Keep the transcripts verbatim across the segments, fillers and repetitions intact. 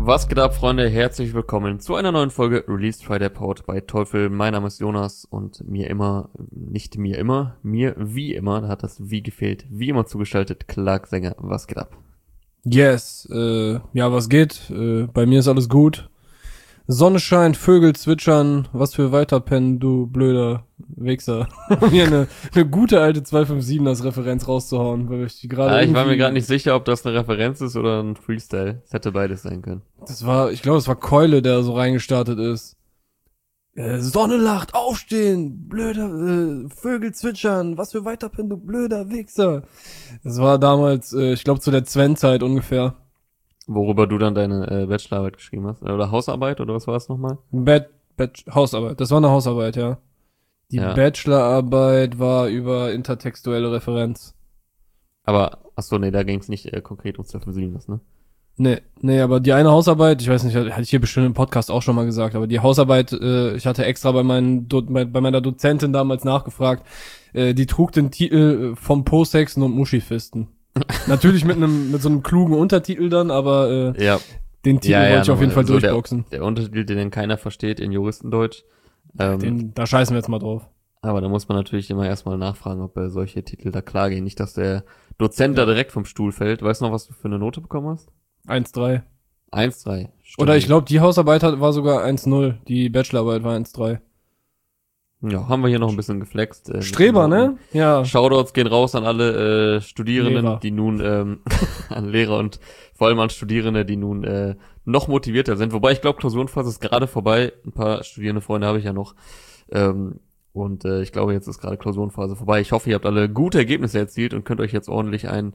Was geht ab, Freunde? Herzlich willkommen zu einer neuen Folge Released Friday Pod bei Teufel. Mein Name ist Jonas und mir immer, nicht mir immer, mir wie immer, da hat das wie gefehlt, wie immer zugeschaltet, Clark Sänger. Was geht ab? Yes, äh, ja, was geht? Äh, bei mir ist alles gut. Sonne scheint, Vögel zwitschern, was für Weiterpennen, du blöder Wichser. Um hier eine, eine gute alte zwei fünf sieben als Referenz rauszuhauen, weil ich die gerade Ah, ich war irgendwie- mir gerade nicht sicher, ob das eine Referenz ist oder ein Freestyle. Es hätte beides sein können. Das war, ich glaube, es war Keule, der so reingestartet ist. Äh, Sonne lacht, aufstehen, blöder, äh, Vögel zwitschern, was für Weiterpennen, du blöder Wichser. Das war damals, äh, ich glaube, zu der Sven-Zeit ungefähr. Worüber du dann deine äh, Bachelorarbeit geschrieben hast. Oder Hausarbeit, oder was war es nochmal? Bad, Bad, Hausarbeit. Das war eine Hausarbeit, ja. Die Ja. Bachelorarbeit war über intertextuelle Referenz. Aber, achso, nee, da ging es nicht äh, konkret um zwei fünf sieben, das, ne? Nee, nee, aber die eine Hausarbeit, ich weiß nicht, hatte ich hier bestimmt im Podcast auch schon mal gesagt, aber die Hausarbeit, äh, ich hatte extra bei meinen Do- bei, bei meiner Dozentin damals nachgefragt, äh, die trug den Titel äh, vom Po-Sexen und Muschifisten. Natürlich mit einem mit so einem klugen Untertitel dann, aber äh, Ja. den Titel Ja, ja, wollte ich auf jeden Fall so der- durchboxen. Der Untertitel, den keiner versteht in Juristendeutsch. Ähm, Den, da scheißen wir jetzt mal drauf. Aber da muss man natürlich immer erstmal nachfragen, ob äh, solche Titel da klar gehen. Nicht, dass der Dozent Ja. da direkt vom Stuhl fällt. Weißt du noch, was du für eine Note bekommen hast? eins drei. eins drei. Oder ich glaube, die Hausarbeit hat, war sogar eins null. Die Bachelorarbeit war eins drei. Ja, haben wir hier noch ein bisschen geflext. Äh, Streber, mit den ne? Ja. Noten. Shoutouts gehen raus an alle äh, Studierenden, Lehrer. die nun, ähm, an Lehrer und vor allem an Studierende, die nun äh, noch motivierter sind. Wobei ich glaube, Klausurenphase ist gerade vorbei. Ein paar studierende Freunde habe ich ja noch. Ähm, und äh, ich glaube, jetzt ist gerade Klausurenphase vorbei. Ich hoffe, ihr habt alle gute Ergebnisse erzielt und könnt euch jetzt ordentlich ein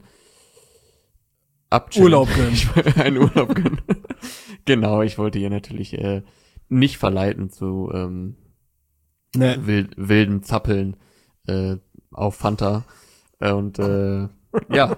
abchillen. Urlaub gönnen. Ich will einen Urlaub gönnen. Genau, ich wollte hier natürlich äh, nicht verleiten zu ähm, Ne. wild, wilden Zappeln äh, auf Fanta. Äh, und äh, ja,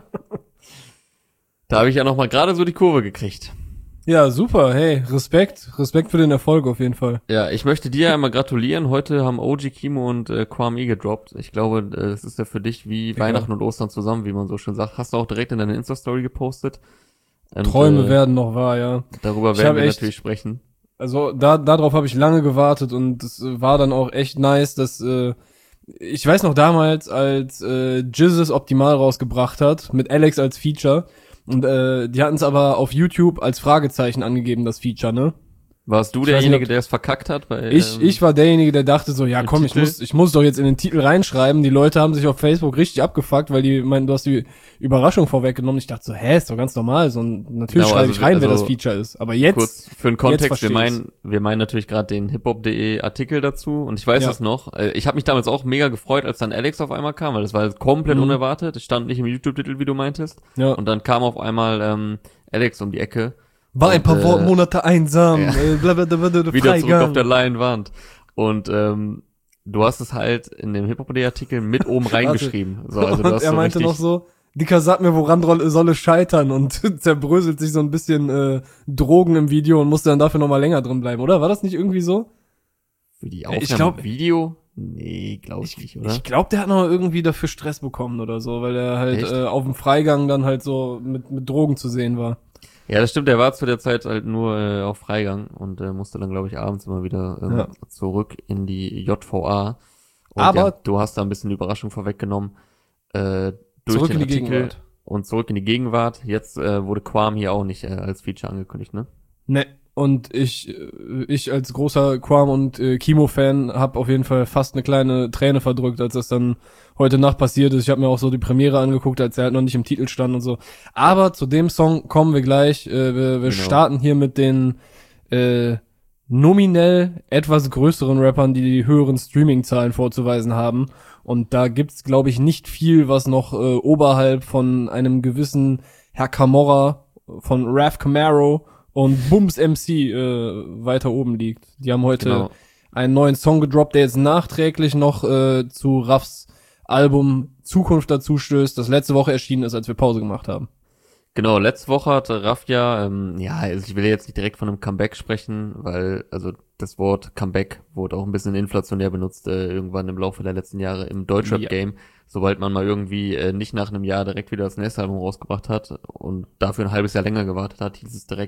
da habe ich ja noch mal gerade so die Kurve gekriegt. Ja, super. Hey, Respekt. Respekt für den Erfolg auf jeden Fall. Ja, ich möchte dir einmal gratulieren. Heute haben O G Kimo und äh, Kwame gedroppt. Ich glaube, äh, es ist ja für dich wie Ja. Weihnachten und Ostern zusammen, wie man so schön sagt. Hast du auch direkt in deine Insta-Story gepostet. Und, Träume äh, werden noch wahr, ja. Darüber Ich werden hab wir echt- natürlich sprechen. Also da darauf habe ich lange gewartet und es äh, war dann auch echt nice, dass äh, ich weiß noch damals, als äh, Jizzes Optimal rausgebracht hat mit Alex als Feature und äh, die hatten es aber auf YouTube als Fragezeichen angegeben, das Feature, ne? Warst du Ich weiß derjenige, nicht, ob- der es verkackt hat? Bei, Ich, ähm, ich war derjenige, der dachte so, ja im komm, ich Titel? muss, ich muss doch jetzt in den Titel reinschreiben. Die Leute haben sich auf Facebook richtig abgefuckt, weil die meinten, du hast die Überraschung vorweggenommen. Ich dachte so, hä, ist doch ganz normal. So, und natürlich Genau, schreibe also ich rein, wir- wer das also Feature ist. Aber jetzt, Kurz für den Kontext, versteh wir ich's. meinen, wir meinen natürlich gerade den hiphop.de Artikel dazu und ich weiß Ja. das noch. Äh, Ich habe mich damals auch mega gefreut, als dann Alex auf einmal kam, weil das war komplett Mhm. unerwartet. Es stand nicht im YouTube-Titel, wie du meintest. ja, Und dann kam auf einmal ähm, Alex um die Ecke. war ein und, paar äh, Wo- Monate einsam, ja. äh, blablabla, Wieder zurück Freigang. auf der Leinwand. Und ähm, du hast es halt in dem hiphop.de Artikel mit oben reingeschrieben. So, also du und hast er so meinte richtig, noch so, Dicker, sag mir, woran dro- soll es scheitern und zerbröselt sich so ein bisschen äh, Drogen im Video und musste dann dafür nochmal länger drin bleiben, oder? War das nicht irgendwie so? für die ich Aufnahme glaub- im Video? Nee, glaube ich nicht, oder? Ich glaube, der hat noch irgendwie dafür Stress bekommen oder so, weil er halt Echt? äh, auf dem Freigang dann halt so mit, mit Drogen zu sehen war. Ja, das stimmt, der war zu der Zeit halt nur äh, auf Freigang und äh, musste dann, glaube ich, abends immer wieder ähm, Ja. zurück in die J V A. Und Aber- ja, du hast da ein bisschen die Überraschung vorweggenommen. Äh, durch Zurück den in die Artikel Gegenwart. und zurück in die Gegenwart. Jetzt äh, wurde Quam hier auch nicht äh, als Feature angekündigt, ne? Ne, und ich äh, ich als großer Quam und äh, Kimo-Fan habe auf jeden Fall fast eine kleine Träne verdrückt, als das dann heute Nacht passiert ist. Ich habe mir auch so die Premiere angeguckt, als er halt noch nicht im Titel stand und so. Aber zu dem Song kommen wir gleich. Äh, wir wir Genau. starten hier mit den äh, nominell etwas größeren Rappern, die die höheren Streaming-Zahlen vorzuweisen haben. Und da gibt's, glaube ich, nicht viel, was noch äh, oberhalb von einem gewissen Herr Camorra von Raf Camaro und Booms M C äh, weiter oben liegt. Die haben heute Genau. einen neuen Song gedroppt, der jetzt nachträglich noch äh, zu Rafs Album Zukunft dazu stößt, das letzte Woche erschienen ist, als wir Pause gemacht haben. Genau, letzte Woche hatte Raff ja, ähm, ja, also ich will jetzt nicht direkt von einem Comeback sprechen, weil, also das Wort Comeback wurde auch ein bisschen inflationär benutzt, äh, irgendwann im Laufe der letzten Jahre im Deutschrap-Game. Sobald man mal irgendwie äh, nicht nach einem Jahr direkt wieder das nächste Album rausgebracht hat und dafür ein halbes Jahr länger gewartet hat, hieß es direkt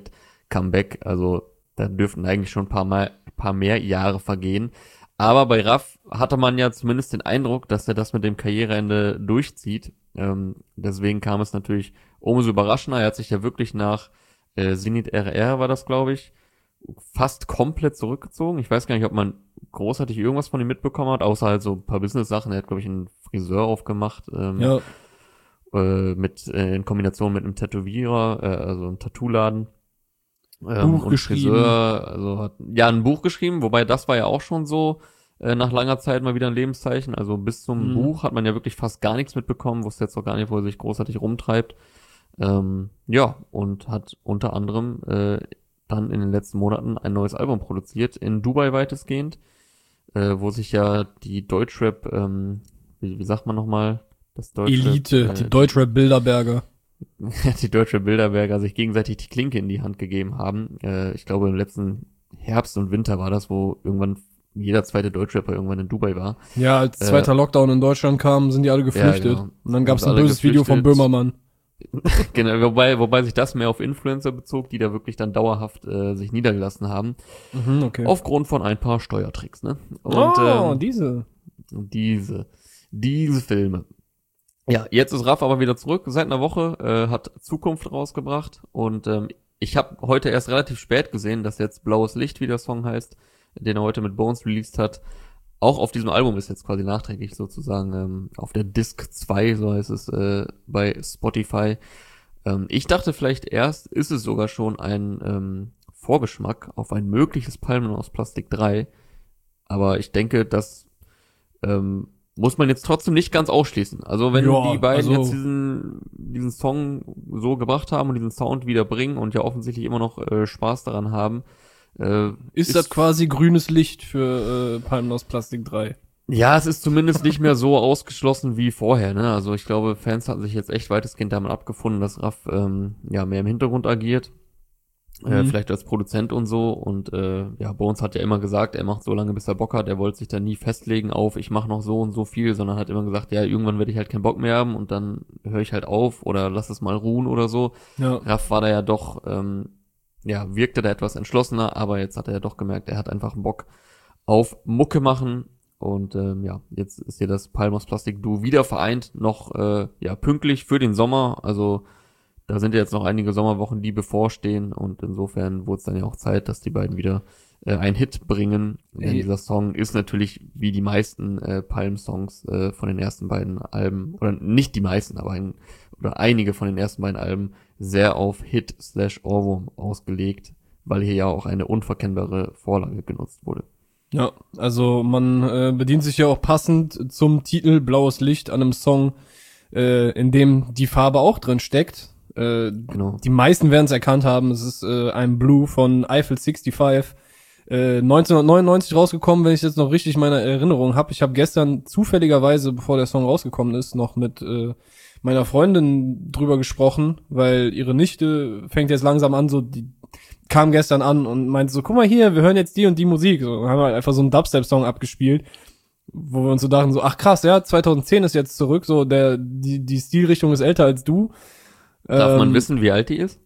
Comeback. Also da dürften eigentlich schon ein paar, mal, paar mehr Jahre vergehen. Aber bei Raff hatte man ja zumindest den Eindruck, dass er das mit dem Karriereende durchzieht. Ähm, deswegen kam es natürlich umso überraschender. Er hat sich ja wirklich nach äh, Zenit R R, war das, glaube ich, fast komplett zurückgezogen. Ich weiß gar nicht, ob man großartig irgendwas von ihm mitbekommen hat, außer halt so ein paar Business-Sachen. Er hat, glaube ich, einen Friseur aufgemacht. Ähm, Ja. äh, mit äh, in Kombination mit einem Tätowierer, äh, also einem Tattoo-Laden. Ähm, Buch und geschrieben. Friseur, also hat ja ein Buch geschrieben, wobei das war ja auch schon so äh, nach langer Zeit mal wieder ein Lebenszeichen. Also bis zum Mhm. Buch hat man ja wirklich fast gar nichts mitbekommen, wusste jetzt auch gar nicht, wo er sich großartig rumtreibt. Ähm, ja, und hat unter anderem äh, dann in den letzten Monaten ein neues Album produziert, in Dubai weitestgehend, äh, wo sich ja die Deutschrap, ähm, wie, wie sagt man nochmal, das Deutschrap, Elite, äh, die Deutschrap Bilderberger. die deutsche Bilderberger sich gegenseitig die Klinke in die Hand gegeben haben. Äh, ich glaube, im letzten Herbst und Winter war das, wo irgendwann jeder zweite Deutschrapper irgendwann in Dubai war. Ja, als Äh, zweiter Lockdown in Deutschland kam, sind die alle geflüchtet. Ja, genau. Und dann gab's Sind ein alle böses Video von geflüchtet. Böhmermann. Genau, wobei, wobei sich das mehr auf Influencer bezog, die da wirklich dann dauerhaft äh, sich niedergelassen haben. Mhm, okay. Aufgrund von ein paar Steuertricks, ne? Und oh, ähm, diese. diese, diese Filme. Ja, jetzt ist Raff aber wieder zurück. Seit einer Woche äh, hat Zukunft rausgebracht und ähm, ich habe heute erst relativ spät gesehen, dass jetzt Blaues Licht, wie der Song heißt, den er heute mit Bones released hat, auch auf diesem Album ist, jetzt quasi nachträglich sozusagen ähm, auf der Disc zwei, so heißt es äh, bei Spotify. Ähm, ich dachte vielleicht erst, ist es sogar schon ein ähm, Vorgeschmack auf ein mögliches Palmen aus Plastik drei, aber ich denke, das ähm, muss man jetzt trotzdem nicht ganz ausschließen. Also wenn Ja, die beiden also- jetzt diesen diesen Song so gebracht haben und diesen Sound wieder bringen und ja offensichtlich immer noch äh, Spaß daran haben, äh, Ist, das quasi grünes Licht für äh, Palmen aus Plastik drei? ja, es ist zumindest nicht mehr so ausgeschlossen wie vorher, ne? Also ich glaube, Fans hatten sich jetzt echt weitestgehend damit abgefunden, dass Raff ähm, ja mehr im Hintergrund agiert. Äh, Mhm. vielleicht als Produzent und so. Und äh, ja, Bones hat ja immer gesagt, er macht so lange, bis er Bock hat. Er wollte sich da nie festlegen auf, ich mache noch so und so viel, sondern hat immer gesagt, ja, irgendwann werde ich halt keinen Bock mehr haben und dann höre ich halt auf oder lass es mal ruhen oder so. Ja. Raff war da ja doch, ähm, ja, wirkte da etwas entschlossener, aber jetzt hat er ja doch gemerkt, er hat einfach Bock auf Mucke machen. Und ähm, ja, jetzt ist hier das Palmen aus Plastik Duo wieder vereint, noch äh, ja pünktlich für den Sommer. Also da sind ja jetzt noch einige Sommerwochen, die bevorstehen und insofern wurde es dann ja auch Zeit, dass die beiden wieder äh, einen Hit bringen. Denn Ey. dieser Song ist natürlich wie die meisten äh, Palm-Songs äh, von den ersten beiden Alben, oder nicht die meisten, aber ein, oder einige von den ersten beiden Alben sehr auf Hit slash Ohrwurm ausgelegt, weil hier ja auch eine unverkennbare Vorlage genutzt wurde. Ja, also man äh, bedient sich ja auch passend zum Titel Blaues Licht an einem Song, äh, in dem die Farbe auch drin steckt. Äh, Genau. Die meisten werden es erkannt haben, es ist äh, ein Blue von Eiffel sechsundsechzig, äh, neunzehnhundertneunundneunzig rausgekommen, wenn ich jetzt noch richtig meine Erinnerung habe. Ich habe gestern zufälligerweise, bevor der Song rausgekommen ist, noch mit äh, meiner Freundin drüber gesprochen, weil ihre Nichte fängt jetzt langsam an, so die kam gestern an und meinte so, guck mal hier, wir hören jetzt die und die Musik. So, und haben halt einfach so einen Dubstep-Song abgespielt, wo wir uns so dachten, so, ach krass, ja, zweitausendzehn ist jetzt zurück, so der die die Stilrichtung ist älter als du. Darf ähm, man wissen, wie alt die ist?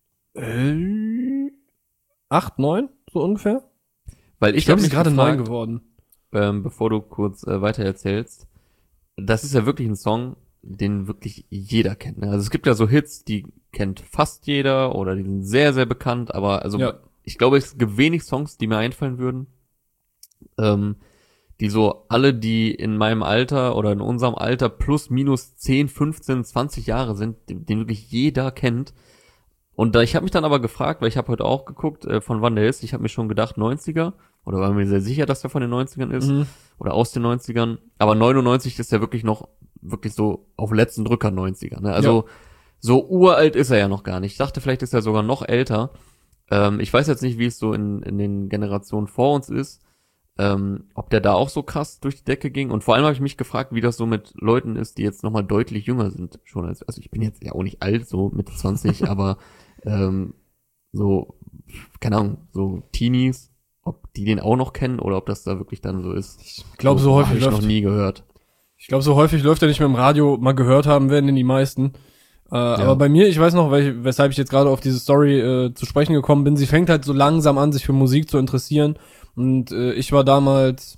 Äh, acht, neun, so ungefähr. Weil ich, Ich glaube, hab sie ist mich gerade gefragt, neun geworden. ähm, bevor du kurz äh, weiter erzählst, das ist ja wirklich ein Song, den wirklich jeder kennt. Ne? Also es gibt ja so Hits, die kennt fast jeder oder die sind sehr, sehr bekannt, aber also Ja. ich glaube, es gibt wenig Songs, die mir einfallen würden, ähm, die so alle, die in meinem Alter oder in unserem Alter plus minus zehn, fünfzehn, zwanzig Jahre sind, den, den wirklich jeder kennt. Und da, ich habe mich dann aber gefragt, weil ich habe heute auch geguckt, äh, von wann der ist. Ich habe mir schon gedacht neunziger oder war mir sehr sicher, dass der von den neunzigern ist Mhm. oder aus den neunzigern. Aber neunundneunzig ist ja wirklich noch wirklich so auf letzten Drücker neunziger. Ne? Also so uralt ist er ja noch gar nicht. Ich dachte, vielleicht ist er sogar noch älter. Ähm, ich weiß jetzt nicht, wie es so in, in den Generationen vor uns ist. Ähm, ob der da auch so krass durch die Decke ging. Und vor allem habe ich mich gefragt, wie das so mit Leuten ist, die jetzt nochmal deutlich jünger sind. Schon als, also ich bin jetzt ja auch nicht alt, so Mitte zwanzig, aber ähm, so, keine Ahnung, so Teenies, ob die den auch noch kennen oder ob das da wirklich dann so ist. Ich glaube, so Hab häufig ich noch läuft. nie gehört. Ich glaube, so häufig läuft er nicht mehr im Radio. Mal gehört haben werden den die meisten. Äh, ja. Aber bei mir, ich weiß noch, weil ich, weshalb ich jetzt gerade auf diese Story äh, zu sprechen gekommen bin, sie fängt halt so langsam an, sich für Musik zu interessieren. Und äh, ich war damals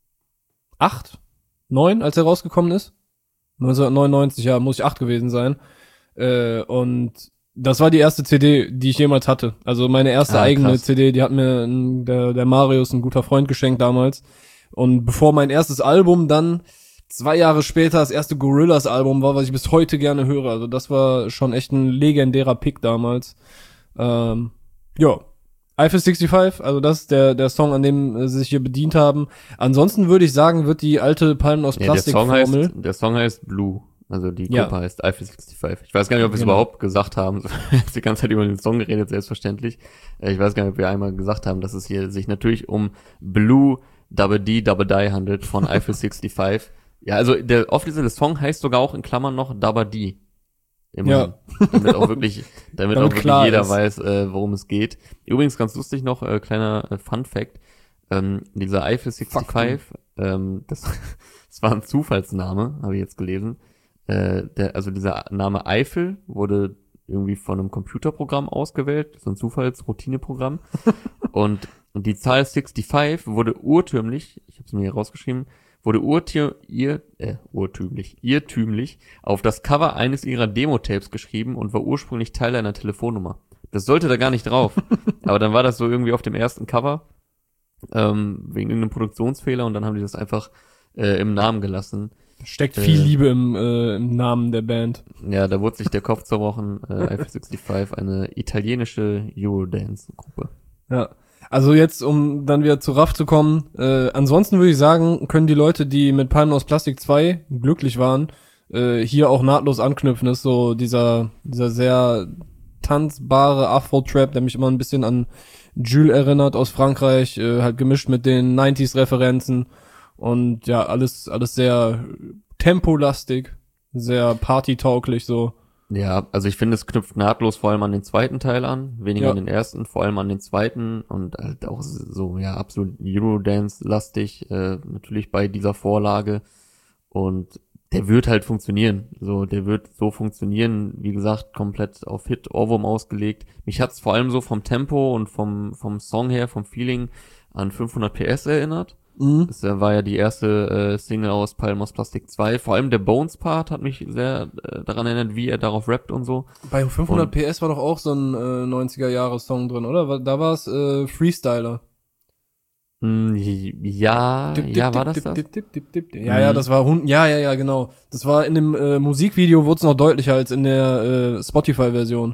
acht, neun, als er rausgekommen ist. neunzehnhundertneunundneunzig, ja, muss ich acht gewesen sein. Äh, und das war die erste C D, die ich jemals hatte. Also meine erste ah, eigene krass. C D, die hat mir ein, der, der Marius, ein guter Freund, geschenkt damals. Und bevor mein erstes Album dann zwei Jahre später das erste Gorillaz-Album war, was ich bis heute gerne höre. Also das war schon echt ein legendärer Pick damals. Ähm, ja, Eiffel sechsundsiebzig, also das ist der der Song, an dem äh, sie sich hier bedient haben. Ansonsten würde ich sagen, wird die alte Palmen aus Plastik-Formel... Ja, der, Song heißt, der Song heißt Blue. Also die Gruppe ja. heißt Eiffel sechsundsiebzig. Ich weiß gar nicht, ob wir es genau. überhaupt gesagt haben. Jetzt die ganze Zeit über den Song geredet, selbstverständlich. Ich weiß gar nicht, ob wir einmal gesagt haben, dass es hier sich natürlich um Blue Double D Double Die handelt von Eiffel sechsundsiebzig. Ja, also der offizielle Song heißt sogar auch in Klammern noch Double D. Immerhin. Ja. Damit auch wirklich, damit, damit auch wirklich jeder ist. weiß, äh, worum es geht. Übrigens ganz lustig noch, äh, kleiner äh, Fun Fact. Ähm, dieser Eiffel sechsundsiebzig, ähm, das, das war ein Zufallsname, habe ich jetzt gelesen. Äh, der, also dieser Name Eiffel wurde irgendwie von einem Computerprogramm ausgewählt, so ein Zufallsroutineprogramm. und, und die Zahl sechsundsiebzig wurde urtümlich, ich habe es mir hier rausgeschrieben, wurde urtür, ihr, äh, urtümlich, irrtümlich auf das Cover eines ihrer Demo-Tapes geschrieben und war ursprünglich Teil einer Telefonnummer. Das sollte da gar nicht drauf. Aber dann war das so irgendwie auf dem ersten Cover, ähm, wegen irgendeinem Produktionsfehler, und dann haben die das einfach äh, im Namen gelassen. Steckt viel äh, Liebe im, äh, im Namen der Band. Ja, da wurde sich der Kopf zerbrochen. Äh, Eiffel sechsundsiebzig, eine italienische Eurodance-Gruppe. Ja. Also jetzt, um dann wieder zu Raff zu kommen, äh, ansonsten würde ich sagen, können die Leute, die mit Palmen aus Plastik zwei glücklich waren, äh, hier auch nahtlos anknüpfen. Das ist so dieser dieser sehr tanzbare Afro-Trap, der mich immer ein bisschen an Jules erinnert aus Frankreich, äh, halt gemischt mit den neunziger-Referenzen und ja, alles alles sehr tempolastig, sehr partytauglich so. Ja, also ich finde, es knüpft nahtlos vor allem an den zweiten Teil an, weniger ja. an den ersten, vor allem an den zweiten, und halt auch so, ja, absolut Eurodance-lastig, äh, natürlich bei dieser Vorlage, und der wird halt funktionieren, so, der wird so funktionieren, wie gesagt, komplett auf Hit, Ohrwurm ausgelegt. Mich hat's vor allem so vom Tempo und vom, vom Song her, vom Feeling an fünfhundert P S erinnert. Mhm. Das war ja die erste äh, Single aus Palmen aus Plastik zwei. Vor allem der Bones-Part hat mich sehr äh, daran erinnert, wie er darauf rappt und so. Bei fünfhundert P S war doch auch so ein äh, neunziger-Jahre-Song drin, oder? Da war es äh, Freestyler. Mm, ja, dip, dip, ja, war dip, das dip, das? Dip, dip, dip, dip. Ja, mhm. ja, das war, hun- ja, ja, ja, genau. Das war in dem äh, Musikvideo, wurde es noch deutlicher als in der äh, Spotify-Version.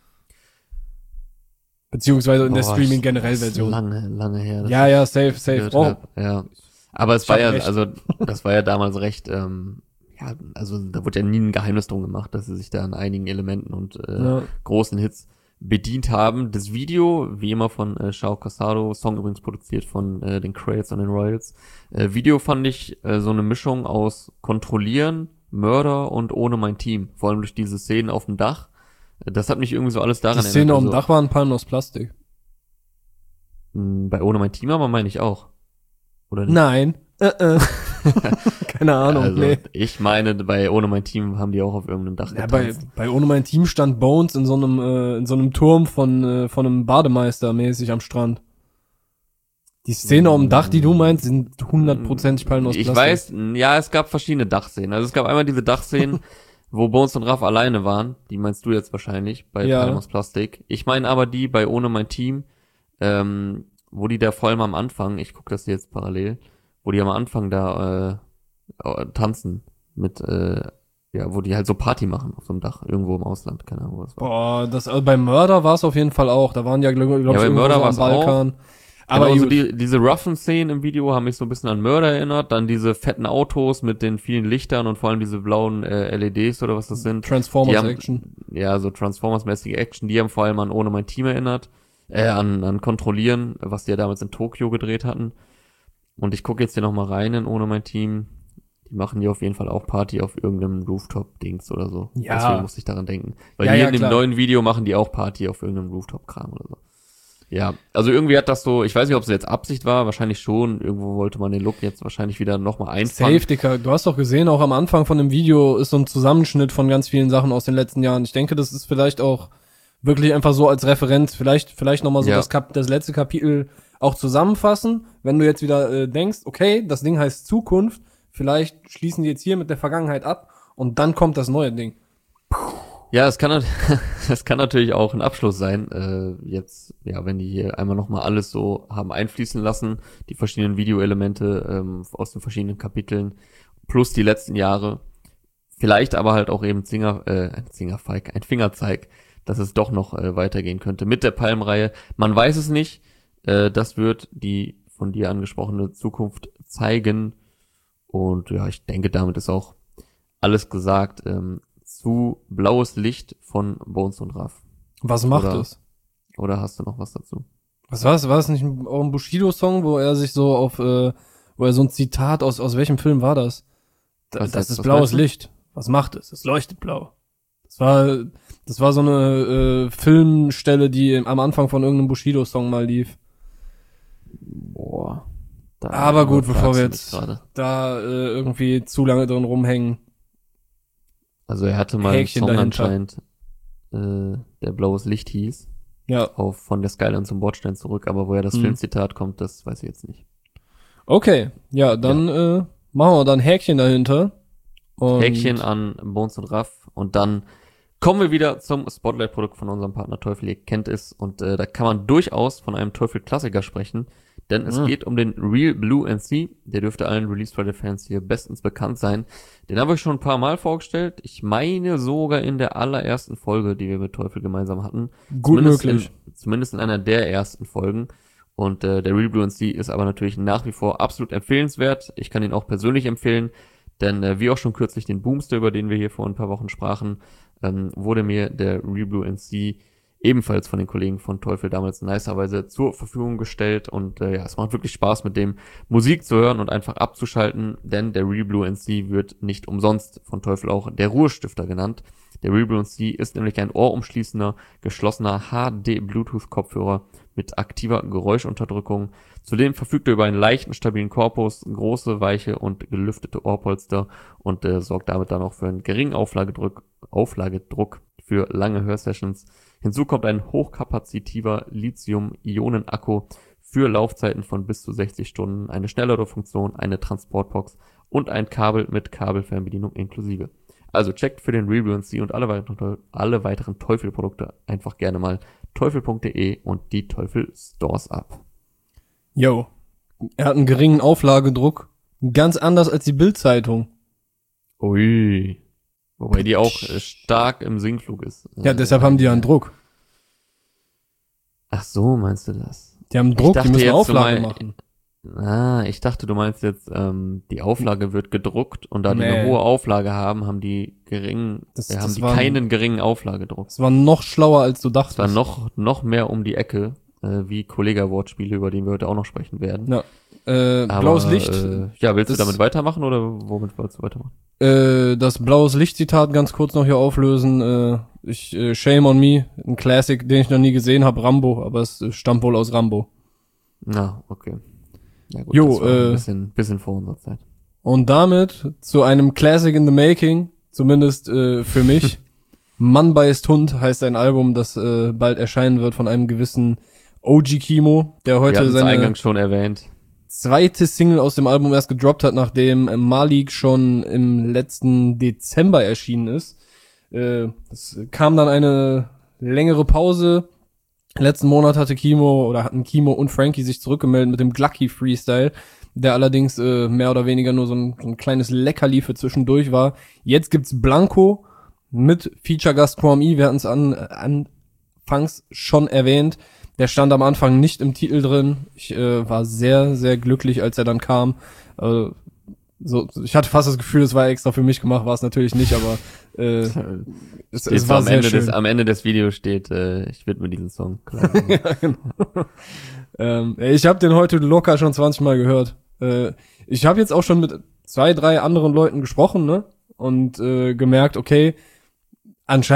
Beziehungsweise in Boah, der Streaming-Generell-Version. Lange, lange her. Ja, ja, safe, safe. Oh. Ja. Aber es war ja, recht. also, das war ja damals recht, ähm, ja, also da wurde ja nie ein Geheimnis drum gemacht, dass sie sich da an einigen Elementen und äh, ja. großen Hits bedient haben. Das Video, wie immer von äh, Shao Casado, Song übrigens produziert von äh, den Crates und den Royals. Äh, Video fand ich äh, so eine Mischung aus Kontrollieren, Mörder und Ohne mein Team. Vor allem durch diese Szenen auf dem Dach. Das hat mich irgendwie so alles daran erinnert. Die Szene auf dem Dach waren Palmen aus Plastik. Bei Ohne mein Team aber meine ich auch. Oder nicht? Nein. Äh, äh. Keine Ahnung, also, nee. Ich meine, bei Ohne mein Team haben die auch auf irgendeinem Dach ja, getanzt. Bei, bei Ohne mein Team stand Bones in so einem äh, in so einem Turm von äh, von einem Bademeister mäßig am Strand. Die Szene auf dem Dach, die du meinst, sind hundertprozentig Palmen aus Plastik. Ich weiß, ja, es gab verschiedene Dachszenen. Also es gab einmal diese Dachszenen, wo Bones und Raff alleine waren. Die meinst du jetzt wahrscheinlich, bei ja. Palmen aus Plastik. Ich meine aber die bei Ohne mein Team, ähm, wo die da vor allem am Anfang, ich gucke das jetzt parallel, wo die am Anfang da äh, tanzen mit, äh, ja, wo die halt so Party machen auf so einem Dach, irgendwo im Ausland, keine Ahnung, was war. Boah, das, also beim Mörder war es auf jeden Fall auch, da waren ja, glaube glaub ja, ich, irgendwo Mörder so am Balkan. Auch. Aber genau, so die, diese roughen Szenen im Video haben mich so ein bisschen an Mörder erinnert, dann diese fetten Autos mit den vielen Lichtern und vor allem diese blauen äh, L E Ds oder was das sind. Transformers-Action. Ja, so Transformers-mäßige Action, die haben vor allem an Ohne mein Team erinnert, äh, an, an Kontrollieren, was die ja damals in Tokio gedreht hatten. Und ich gucke jetzt hier nochmal rein in Ohne mein Team. Die machen hier auf jeden Fall auch Party auf irgendeinem Rooftop-Dings oder so. Ja. Deswegen musste ich daran denken. Weil ja, hier ja, in dem klar. neuen Video machen die auch Party auf irgendeinem Rooftop-Kram oder so. Ja, also irgendwie hat das so, ich weiß nicht, ob es jetzt Absicht war, wahrscheinlich schon, irgendwo wollte man den Look jetzt wahrscheinlich wieder nochmal einfangen. Safe, Dicker. Du hast doch gesehen, auch am Anfang von dem Video ist so ein Zusammenschnitt von ganz vielen Sachen aus den letzten Jahren. Ich denke, das ist vielleicht auch wirklich einfach so als Referenz, vielleicht vielleicht nochmal so Ja. das, Kap das letzte Kapitel auch zusammenfassen, wenn du jetzt wieder äh, denkst, okay, das Ding heißt Zukunft, vielleicht schließen die jetzt hier mit der Vergangenheit ab und dann kommt das neue Ding. Ja, es kann, es kann natürlich auch ein Abschluss sein, äh, jetzt, ja, wenn die hier einmal nochmal alles so haben einfließen lassen, die verschiedenen Videoelemente ähm, aus den verschiedenen Kapiteln, plus die letzten Jahre, vielleicht aber halt auch eben Zinger, äh, ein Zingerfeig, ein Fingerzeig, dass es doch noch äh, weitergehen könnte mit der Palmreihe. Man weiß es nicht, äh, das wird die von dir angesprochene Zukunft zeigen und ja, ich denke, damit ist auch alles gesagt, ähm, zu Blaues Licht von Bones und Raff. Was macht Oder- es? Oder hast du noch was dazu? Was war's? War es nicht ein- auch ein Bushido-Song, wo er sich so auf, äh, wo er so ein Zitat aus, aus welchem Film war das? Da, Was das jetzt? ist Was blaues meinst du? Licht. Was macht es? Es leuchtet blau. Das war, das war so eine äh, Filmstelle, die am Anfang von irgendeinem Bushido-Song mal lief. Boah. Da Aber gut, bevor wir überfragst du mich jetzt gerade. da äh, irgendwie zu lange drin rumhängen. Also er hatte mal Häkchen einen Song dahinter. anscheinend, äh, der Blaues Licht hieß, Ja, auf Von der Skyline zum Bordstein zurück, aber woher das Mhm. Filmzitat kommt, das weiß ich jetzt nicht. okay. Ja, dann Äh, machen wir dann Häkchen dahinter. Und Häkchen an Bones und Raff und dann kommen wir wieder zum Spotlight-Produkt von unserem Partner Teufel. Ihr kennt es und äh, da kann man durchaus von einem Teufel-Klassiker sprechen, denn es Mhm. geht um den Real Blue N C. Der dürfte allen Release-Friday-Fans hier bestens bekannt sein. Den habe ich schon ein paar Mal vorgestellt. Ich meine sogar in der allerersten Folge, die wir mit Teufel gemeinsam hatten. Gut Zumindest möglich. In, zumindest in einer der ersten Folgen. Und äh, der Real Blue N C ist aber natürlich nach wie vor absolut empfehlenswert. Ich kann ihn auch persönlich empfehlen, denn äh, wie auch schon kürzlich den Boomster, über den wir hier vor ein paar Wochen sprachen, ähm, wurde mir der Real Blue N C ebenfalls von den Kollegen von Teufel damals nicerweise zur Verfügung gestellt. Und äh, ja, es macht wirklich Spaß, mit dem Musik zu hören und einfach abzuschalten, denn der Real Blue N C wird nicht umsonst von Teufel auch der Ruhestifter genannt. Der Real Blue N C ist nämlich ein ohrumschließender, geschlossener H D-Bluetooth-Kopfhörer mit aktiver Geräuschunterdrückung. Zudem verfügt er über einen leichten, stabilen Korpus, große, weiche und gelüftete Ohrpolster und äh, sorgt damit dann auch für einen geringen Auflagedruck, Auflagedruck für lange Hörsessions. Hinzu kommt ein hochkapazitiver Lithium-Ionen-Akku für Laufzeiten von bis zu sechzig Stunden, eine schnellere Funktion, eine Transportbox und ein Kabel mit Kabelfernbedienung inklusive. Also checkt für den Real Blue N C und alle weiteren, alle weiteren Teufel-Produkte einfach gerne mal teufel punkt de und die Teufel Stores ab. Yo. Er hat einen geringen Auflagedruck. Ganz anders als die Bild-Zeitung. Ui. Wobei die auch äh, stark im Sinkflug ist. Ja, Äh, deshalb haben die ja einen Druck. Ach so, meinst du das? Die haben Druck, die dachte müssen jetzt, du Auflage mein- machen. Ah, ich dachte, du meinst jetzt, ähm, die Auflage wird gedruckt und da die Nee. eine hohe Auflage haben, haben die geringen, Das- äh, haben das die war- keinen geringen Auflagedruck. Das war noch schlauer, als du dachtest. Es war noch, noch mehr um die Ecke, äh, wie Kollega-Wortspiele, über die wir heute auch noch sprechen werden. Ja. Äh, Aber, blaues Licht. Äh, ja, willst das- du damit weitermachen oder womit wolltest du weitermachen? Äh, das blaues Licht-Zitat ganz kurz noch hier auflösen. Äh, ich, äh, Shame on Me, ein Classic, den ich noch nie gesehen habe, Rambo, aber es äh, stammt wohl aus Rambo. Na, okay. Ja gut, Jo, das war äh, ein bisschen, bisschen vor unserer Zeit. Und damit zu einem Classic in the Making, zumindest äh, für mich. Mann beißt Hund heißt ein Album, das äh, bald erscheinen wird von einem gewissen O G Kimo, der Wir heute hatten es seine eingangs schon erwähnt. zweite Single aus dem Album erst gedroppt hat, nachdem Malik schon im letzten Dezember erschienen ist. Äh, es kam dann eine längere Pause. Letzten Monat hatte Kimo oder hatten Kimo und Frankie sich zurückgemeldet mit dem Glucky Freestyle, der allerdings äh, mehr oder weniger nur so ein, so ein kleines Leckerli für zwischendurch war. Jetzt gibt's Blanco mit Feature-Gast Kwame. Wir hatten es an, anfangs schon erwähnt. Der stand am Anfang nicht im Titel drin. Ich äh, war sehr, sehr glücklich, als er dann kam. Äh, so, ich hatte fast das Gefühl, es war extra für mich gemacht, war es natürlich nicht, aber äh, es, Steht es so war am sehr Ende schön. des, am Ende des Videos steht, äh, ich widme diesen Song. Klar. Ja, genau. ähm, ich habe den heute locker schon zwanzig Mal gehört. Äh, ich habe jetzt auch schon mit zwei, drei anderen Leuten gesprochen, ne? Und äh, gemerkt, okay, anscheinend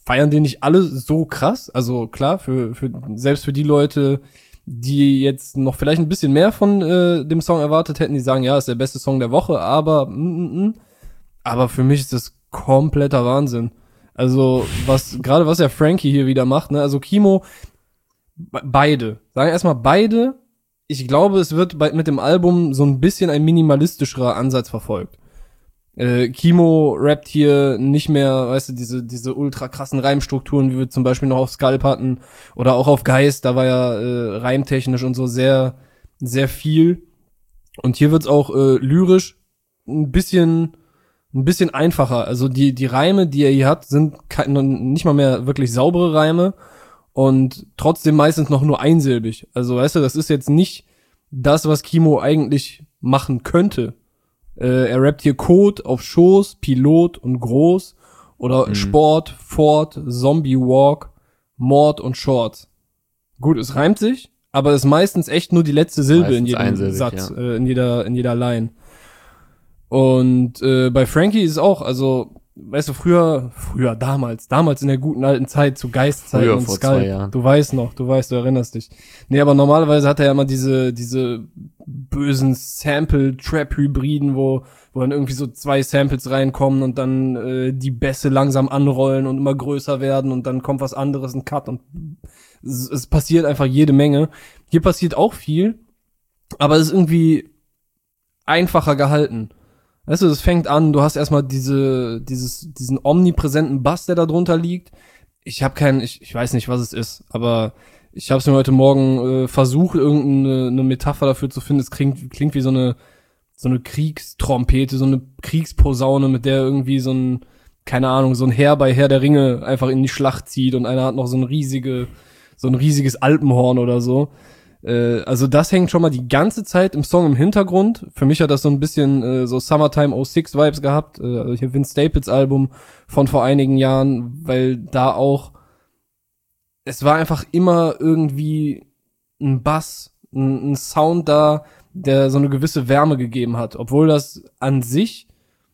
feiern den nicht alle so krass. Also klar, für, für selbst für die Leute, die jetzt noch vielleicht ein bisschen mehr von äh, dem Song erwartet hätten, die sagen, ja, ist der beste Song der Woche, aber mm, mm, mm. aber für mich ist das kompletter Wahnsinn. Also was gerade was ja Frankie hier wieder macht, ne? Also Kimo, be- beide, sagen erstmal beide. Ich glaube, es wird bei, mit dem Album so ein bisschen ein minimalistischerer Ansatz verfolgt. Äh, Kimo rappt hier nicht mehr, weißt du, diese diese ultra krassen Reimstrukturen, wie wir zum Beispiel noch auf Sculp hatten oder auch auf Geist, da war ja äh, reimtechnisch und so sehr, sehr viel. Und hier wird's auch äh, lyrisch ein bisschen ein bisschen einfacher. Also die die Reime, die er hier hat, sind kein, nicht mal mehr wirklich saubere Reime und trotzdem meistens noch nur einsilbig. Also weißt du, das ist jetzt nicht das, was Kimo eigentlich machen könnte. Äh, er rappt hier Code auf Schoß, Pilot und Groß oder mhm. Sport, Ford, Zombie Walk, Mord und Shorts. Gut, es reimt sich, aber es ist meistens echt nur die letzte Silbe in jedem Satz, ja. äh, in jeder in jeder Line. Und äh, bei Frankie ist es auch, also weißt du, früher, früher, damals, damals in der guten alten Zeit, zu Geistzeit und Sculp, du weißt noch, du weißt, du erinnerst dich. Nee, aber normalerweise hat er ja immer diese, diese bösen Sample-Trap-Hybriden, wo, wo dann irgendwie so zwei Samples reinkommen und dann äh, die Bässe langsam anrollen und immer größer werden und dann kommt was anderes, ein Cut und es, es passiert einfach jede Menge. Hier passiert auch viel, aber es ist irgendwie einfacher gehalten. Weißt du, es fängt an, du hast erstmal diese, dieses, diesen omnipräsenten Bass, der da drunter liegt. Ich habe keinen, ich, ich weiß nicht, was es ist, aber ich habe es mir heute Morgen äh, versucht, irgendeine eine Metapher dafür zu finden. Es klingt, klingt wie so eine, so eine Kriegstrompete, so eine Kriegsposaune, mit der irgendwie so ein, keine Ahnung, so ein Heer bei Herr der Ringe einfach in die Schlacht zieht und einer hat noch so ein riesige, so ein riesiges Alpenhorn oder so. Also das hängt schon mal die ganze Zeit im Song im Hintergrund. Für mich hat das so ein bisschen äh, so Summertime oh six Vibes gehabt. Äh, also hier Vince Staples Album von vor einigen Jahren, weil da auch, es war einfach immer irgendwie ein Bass, ein, ein Sound da, der so eine gewisse Wärme gegeben hat. Obwohl das an sich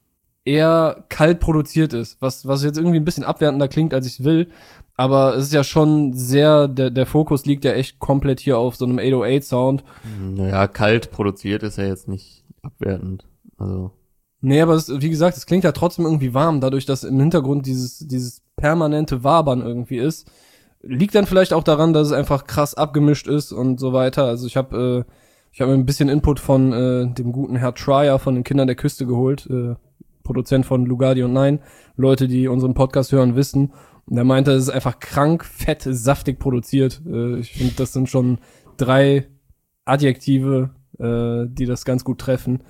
eher kalt produziert ist. Was, was jetzt irgendwie ein bisschen abwertender klingt, als ich will. Aber es ist ja schon sehr, der, der Fokus liegt ja echt komplett hier auf so einem acht oh acht Sound. Naja, kalt produziert ist ja jetzt nicht abwertend. Also. Nee, aber es, wie gesagt, es klingt ja trotzdem irgendwie warm, dadurch, dass im Hintergrund dieses, dieses permanente Wabern irgendwie ist. Liegt dann vielleicht auch daran, dass es einfach krass abgemischt ist und so weiter. Also ich habe äh, ich habe mir ein bisschen Input von äh, dem guten Herr Trier von den Kindern der Küste geholt, äh, Produzent von Lugardi und Nein. Leute, die unseren Podcast hören, wissen. Und er meinte, es ist einfach krank, fett, saftig produziert. Äh, ich finde, das sind schon drei Adjektive, äh, die das ganz gut treffen.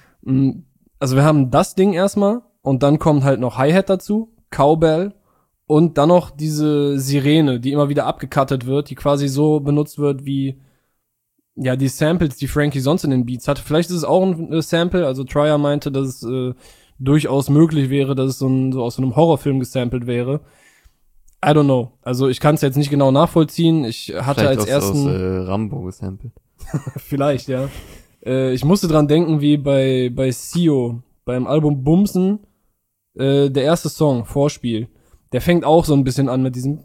Also wir haben das Ding erstmal und dann kommt halt noch Hi-Hat dazu, Cowbell und dann noch diese Sirene, die immer wieder abgecuttet wird, die quasi so benutzt wird wie ja die Samples, die Frankie sonst in den Beats hatte. Vielleicht ist es auch ein äh, Sample, also Trier meinte, dass es äh, durchaus möglich wäre, dass es so, ein, so aus so einem Horrorfilm gesampelt wäre. I don't know. Also ich kann es jetzt nicht genau nachvollziehen. Ich hatte Vielleicht als aus, ersten aus äh, Rambo gesampelt. Vielleicht, ja. Äh, ich musste dran denken, wie bei bei Sio, beim Album Bumsen, äh, der erste Song, Vorspiel. Der fängt auch so ein bisschen an mit diesem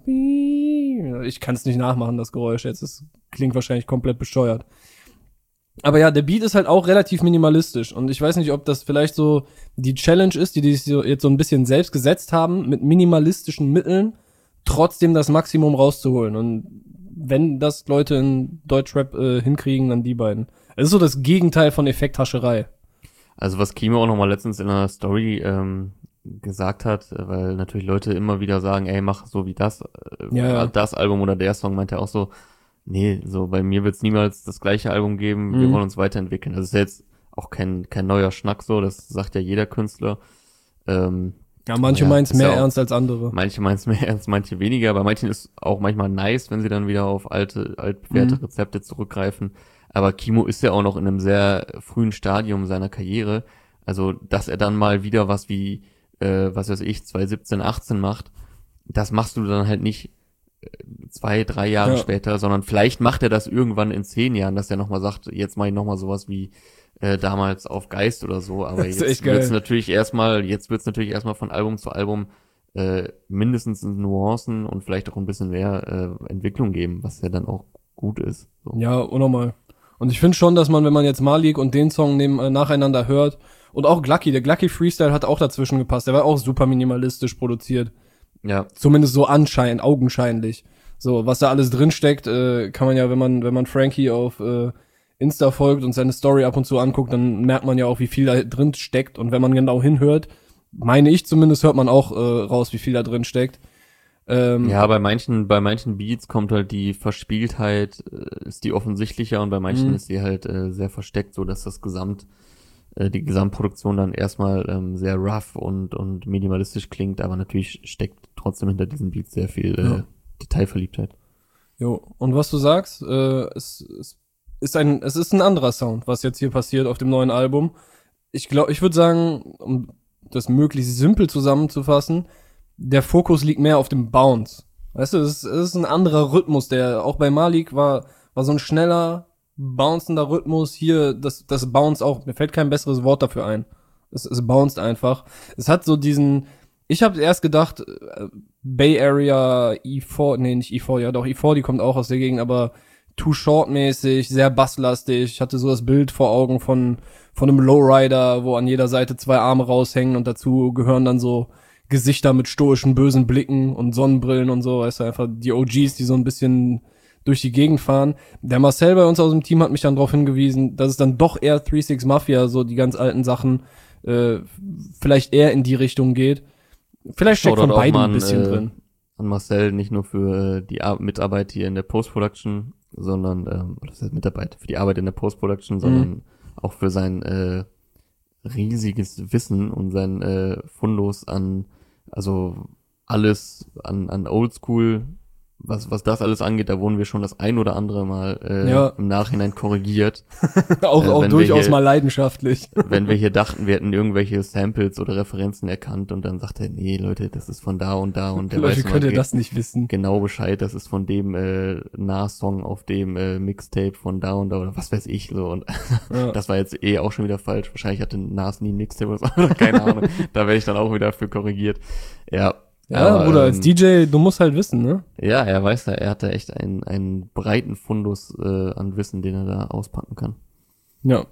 ich kann es nicht nachmachen, das Geräusch jetzt. Das klingt wahrscheinlich komplett bescheuert. Aber ja, der Beat ist halt auch relativ minimalistisch. Und ich weiß nicht, ob das vielleicht so die Challenge ist, die die sich so jetzt so ein bisschen selbst gesetzt haben, mit minimalistischen Mitteln trotzdem das Maximum rauszuholen. Und wenn das Leute in Deutschrap äh, hinkriegen, dann die beiden. Es ist so das Gegenteil von Effekthascherei. Also was Kimo auch nochmal letztens in einer Story ähm, gesagt hat, weil natürlich Leute immer wieder sagen, ey, mach so wie das, äh, ja, ja. das Album oder der Song, meint er auch so, nee, so bei mir wird's niemals das gleiche Album geben, mhm. wir wollen uns weiterentwickeln. Das ist jetzt auch kein kein neuer Schnack so, das sagt ja jeder Künstler. Ähm, Ja, manche ja, meinen's mehr ja auch, ernst als andere. Manche meinen's mehr ernst, manche weniger. Bei manchen ist auch manchmal nice, wenn sie dann wieder auf alte, altbewährte mhm. Rezepte zurückgreifen. Aber Kimo ist ja auch noch in einem sehr frühen Stadium seiner Karriere. Also, dass er dann mal wieder was wie, äh, was weiß ich, zwanzig siebzehn, achtzehn macht, das machst du dann halt nicht zwei, drei Jahre ja. später, sondern vielleicht macht er das irgendwann in zehn Jahren, dass er nochmal sagt, jetzt mache ich nochmal sowas wie Äh, damals auf Geist oder so, aber jetzt wird's natürlich erstmal, jetzt wird's natürlich erstmal von Album zu Album äh, mindestens Nuancen und vielleicht auch ein bisschen mehr äh, Entwicklung geben, was ja dann auch gut ist. So. Ja, unnormal. Und ich finde schon, dass man, wenn man jetzt Malik und den Song neben, äh, nacheinander hört, und auch Glucky, der Glucky Freestyle hat auch dazwischen gepasst, der war auch super minimalistisch produziert. Ja. Zumindest so anscheinend, augenscheinlich. So, was da alles drin steckt, äh, kann man ja, wenn man, wenn man Frankie auf äh, Insta folgt und seine Story ab und zu anguckt, dann merkt man ja auch, wie viel da drin steckt. Und wenn man genau hinhört, meine ich zumindest, hört man auch äh, raus, wie viel da drin steckt. Ähm, ja, bei manchen, bei manchen Beats kommt halt die Verspieltheit, äh, ist die offensichtlicher und bei manchen Mhm. ist sie halt äh, sehr versteckt, so dass das Gesamt, äh, die Gesamtproduktion dann erstmal ähm, sehr rough und und minimalistisch klingt, aber natürlich steckt trotzdem hinter diesen Beats sehr viel äh, Ja. Detailverliebtheit. Jo, und was du sagst, äh, es, es ist ein, es ist ein anderer Sound, was jetzt hier passiert auf dem neuen Album. Ich glaube, ich würde sagen, um das möglichst simpel zusammenzufassen, der Fokus liegt mehr auf dem Bounce. Weißt du, es ist, es ist ein anderer Rhythmus, der auch bei Malik war, war so ein schneller, bouncender Rhythmus. Hier, das, das Bounce auch, mir fällt kein besseres Wort dafür ein. Es, es bounced einfach. Es hat so diesen, ich habe erst gedacht, äh, Bay Area E vier, nee, nicht E vier, ja doch, E vier, die kommt auch aus der Gegend, aber Too Short mäßig, sehr basslastig. Ich hatte so das Bild vor Augen von von einem Lowrider, wo an jeder Seite zwei Arme raushängen und dazu gehören dann so Gesichter mit stoischen, bösen Blicken und Sonnenbrillen und so, weißt du, einfach die O Gs, die so ein bisschen durch die Gegend fahren. Der Marcel bei uns aus dem Team hat mich dann darauf hingewiesen, dass es dann doch eher drei sechs Mafia, so die ganz alten Sachen, äh, vielleicht eher in die Richtung geht. Vielleicht steckt von Shoutout auch beiden mal ein an, bisschen äh, drin. An Marcel, nicht nur für äh, die Ar- Mitarbeit hier in der Post-Production, sondern, ähm, das heißt Mitarbeit, für die Arbeit in der Post-Production, sondern auch für sein äh, riesiges Wissen und sein äh, Fundus an, also alles an, an Oldschool, was, was das alles angeht, da wurden wir schon das ein oder andere Mal äh, Ja. im Nachhinein korrigiert. auch äh, auch wenn wir durchaus hier- mal leidenschaftlich. Wenn wir hier dachten, wir hätten irgendwelche Samples oder Referenzen erkannt und dann sagt er, nee, Leute, das ist von da und da und der Leute, weiß könnt ihr immer das nicht wissen? genau Bescheid, das ist von dem äh, Nas-Song auf dem äh, Mixtape von da und da oder was weiß ich so und Ja. das war jetzt eh auch schon wieder falsch. Wahrscheinlich hatte Nas nie ein Mixtape oder so, keine Ahnung. Da werde ich dann auch wieder für korrigiert. Ja. Ja, aber, Bruder, ähm, als D J, du musst halt wissen, ne? Ja, er weiß da, er hat da echt einen, einen breiten Fundus äh, an Wissen, den er da auspacken kann. Ja.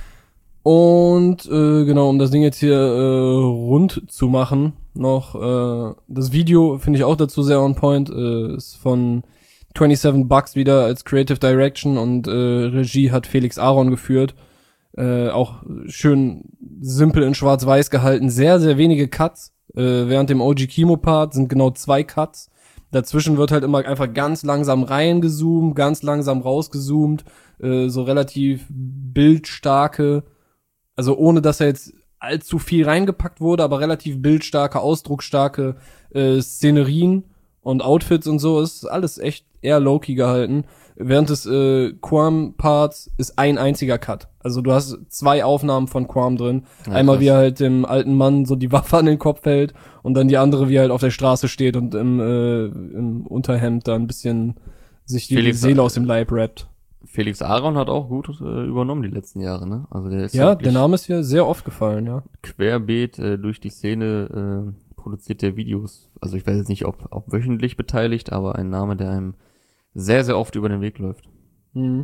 Und äh, genau, um das Ding jetzt hier äh, rund zu machen, noch äh, das Video finde ich auch dazu sehr on point, äh, ist von siebenundzwanzig Bucks wieder als Creative Direction und äh, Regie hat Felix Aaron geführt. Äh, auch schön simpel in schwarz-weiß gehalten, sehr, sehr wenige Cuts. Äh, während dem O G Kimo-Part sind genau zwei Cuts. Dazwischen wird halt immer einfach ganz langsam reingezoomt, ganz langsam rausgezoomt, äh, so relativ bildstarke, also ohne dass er jetzt allzu viel reingepackt wurde, aber relativ bildstarke, ausdrucksstarke äh, Szenerien und Outfits und so, ist alles echt eher low-key gehalten. Während des äh, Quam-Parts ist ein einziger Cut. Also du hast zwei Aufnahmen von Quam drin. Ja, Einmal, krass. wie er halt dem alten Mann so die Waffe an den Kopf hält und dann die andere, wie er halt auf der Straße steht und im, äh, im Unterhemd da ein bisschen sich die Felix- Seele aus dem Leib rappt. Felix Aaron hat auch gut äh, übernommen die letzten Jahre, ne? Also der ist Ja, wirklich der Name ist hier sehr oft gefallen, ja. querbeet äh, durch die Szene äh, produziert der Videos. Also ich weiß jetzt nicht, ob, ob wöchentlich beteiligt, aber ein Name, der einem sehr, sehr oft über den Weg läuft. Mhm.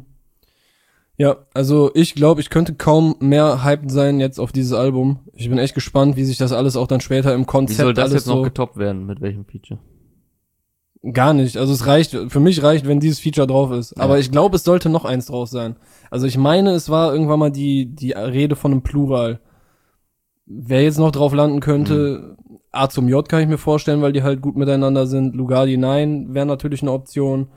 Ja, also ich glaube, ich könnte kaum mehr hyped sein jetzt auf dieses Album. Ich bin echt gespannt, wie sich das alles auch dann später im Wie Konzept soll das alles jetzt noch so getoppt werden? Mit welchem Feature? gar nicht. Also es reicht, für mich reicht, wenn dieses Feature drauf ist. Ja. Aber ich glaube, es sollte noch eins drauf sein. Also ich meine, es war irgendwann mal die die Rede von einem Plural. Wer jetzt noch drauf landen könnte, Mhm. A zum J kann ich mir vorstellen, weil die halt gut miteinander sind. Lugardi nein, wäre natürlich eine Option.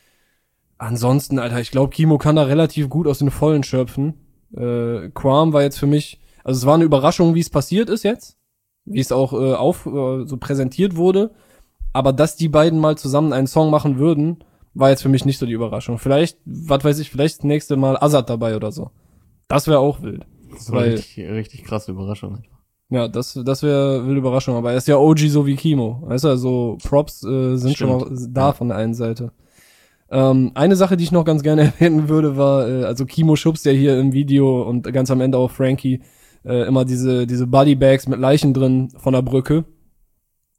Ansonsten, Alter, ich glaube, Kimo kann da relativ gut aus den Vollen schöpfen. Äh, Quam war jetzt für mich, also es war eine Überraschung, wie es passiert ist jetzt, wie es auch äh, auf äh, so präsentiert wurde. Aber dass die beiden mal zusammen einen Song machen würden, war jetzt für mich nicht so die Überraschung. Vielleicht, was weiß ich, vielleicht das nächste Mal Azad dabei oder so. Das wäre auch wild. Das war Weil- richtig, richtig krasse Überraschung. Ja, das, das wäre eine wilde Überraschung. Aber er ist ja O G so wie Kimo. Weißt du, also Props äh, sind schon Stimmt. mal da Ja. von der einen Seite. Ähm, eine Sache, die ich noch ganz gerne erwähnen würde, war, äh, also Kimo schubst ja hier im Video und ganz am Ende auch Frankie äh, immer diese diese Bodybags mit Leichen drin von der Brücke.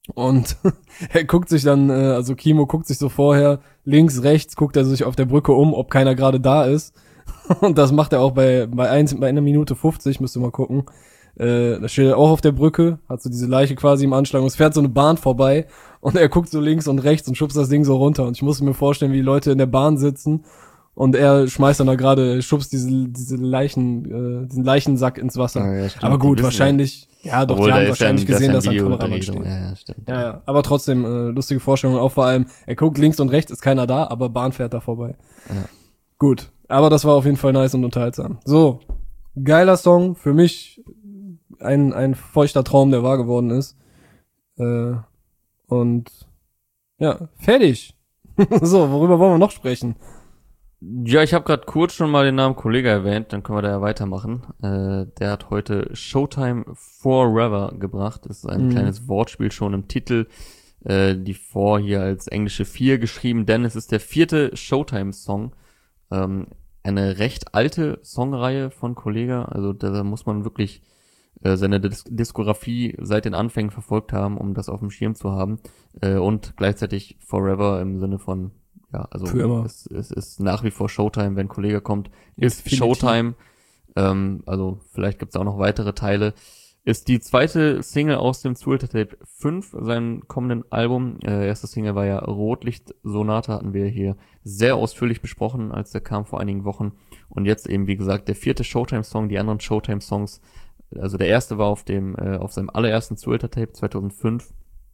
Und er guckt sich dann, äh, also Kimo guckt sich so vorher, links, rechts, guckt er sich auf der Brücke um, ob keiner gerade da ist. Und das macht er auch bei bei, eins, bei einer Minute fünfzig, müsst ihr mal gucken. Äh, da steht er auch auf der Brücke, hat so diese Leiche quasi im Anschlag und es fährt so eine Bahn vorbei und er guckt so links und rechts und schubst das Ding so runter. Und ich musste mir vorstellen, wie die Leute in der Bahn sitzen und er schmeißt dann da gerade, schubst diese diese Leichen, äh, diesen Leichensack ins Wasser. Ja, ja, stimmt. Aber gut, Die wissen wahrscheinlich, ja, doch, Obwohl, die da haben ist wahrscheinlich ja ein- gesehen, das dass ist da ja ein ein Kameramann Video steht. gedreht. Ja, ja, stimmt. Ja, ja, aber trotzdem, äh, lustige Vorstellung, auch vor allem, er guckt links und rechts, ist keiner da, aber Bahn fährt da vorbei. Ja. Gut, aber das war auf jeden Fall nice und unterhaltsam. So, geiler Song, für mich ein ein feuchter Traum, der wahr geworden ist. Äh, und ja, fertig. So, worüber wollen wir noch sprechen? Ja, ich habe gerade kurz schon mal den Namen Kollege erwähnt, dann können wir da ja weitermachen. Äh, der hat heute Showtime Forever gebracht. Das ist ein Mhm. kleines Wortspiel schon im Titel. Äh, die Four hier als englische vier geschrieben, denn es ist der vierte Showtime-Song. Ähm, eine recht alte Songreihe von Kollega, also da muss man wirklich äh, seine Dis Diskografie seit den Anfängen verfolgt haben, um das auf dem Schirm zu haben. Äh, und gleichzeitig Forever im Sinne von, ja, also Für immer. es, es ist nach wie vor Showtime, wenn Kollega kommt, ist Definitiv. Showtime. Ähm, also vielleicht gibt's auch noch weitere Teile. Ist die zweite Single aus dem Zuhälter Tape fünf, seinem kommenden Album. Äh, erste Single war ja Rotlicht Sonate, hatten wir hier sehr ausführlich besprochen, als der kam vor einigen Wochen. Und jetzt eben, wie gesagt, der vierte Showtime-Song, die anderen Showtime-Songs. Also der erste war auf dem äh, auf seinem allerersten Zuhälter Tape zweitausendfünf.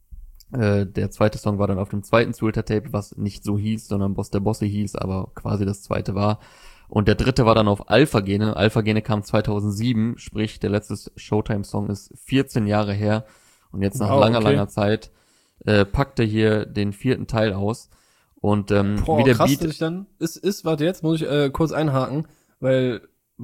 Äh, der zweite Song war dann auf dem zweiten Zuhälter Tape, was nicht so hieß, sondern Boss der Bosse hieß, aber quasi das zweite war. Und der dritte war dann auf Alpha-Gene. Alpha-Gene kam zweitausendsieben, sprich der letzte Showtime-Song ist vierzehn Jahre her. Und jetzt nach Wow, langer, okay. langer Zeit äh, packt er hier den vierten Teil aus. Und ähm, Boah, wie der krass, Beat... dass ich dann, ist, ist, warte, jetzt muss ich äh, kurz einhaken, weil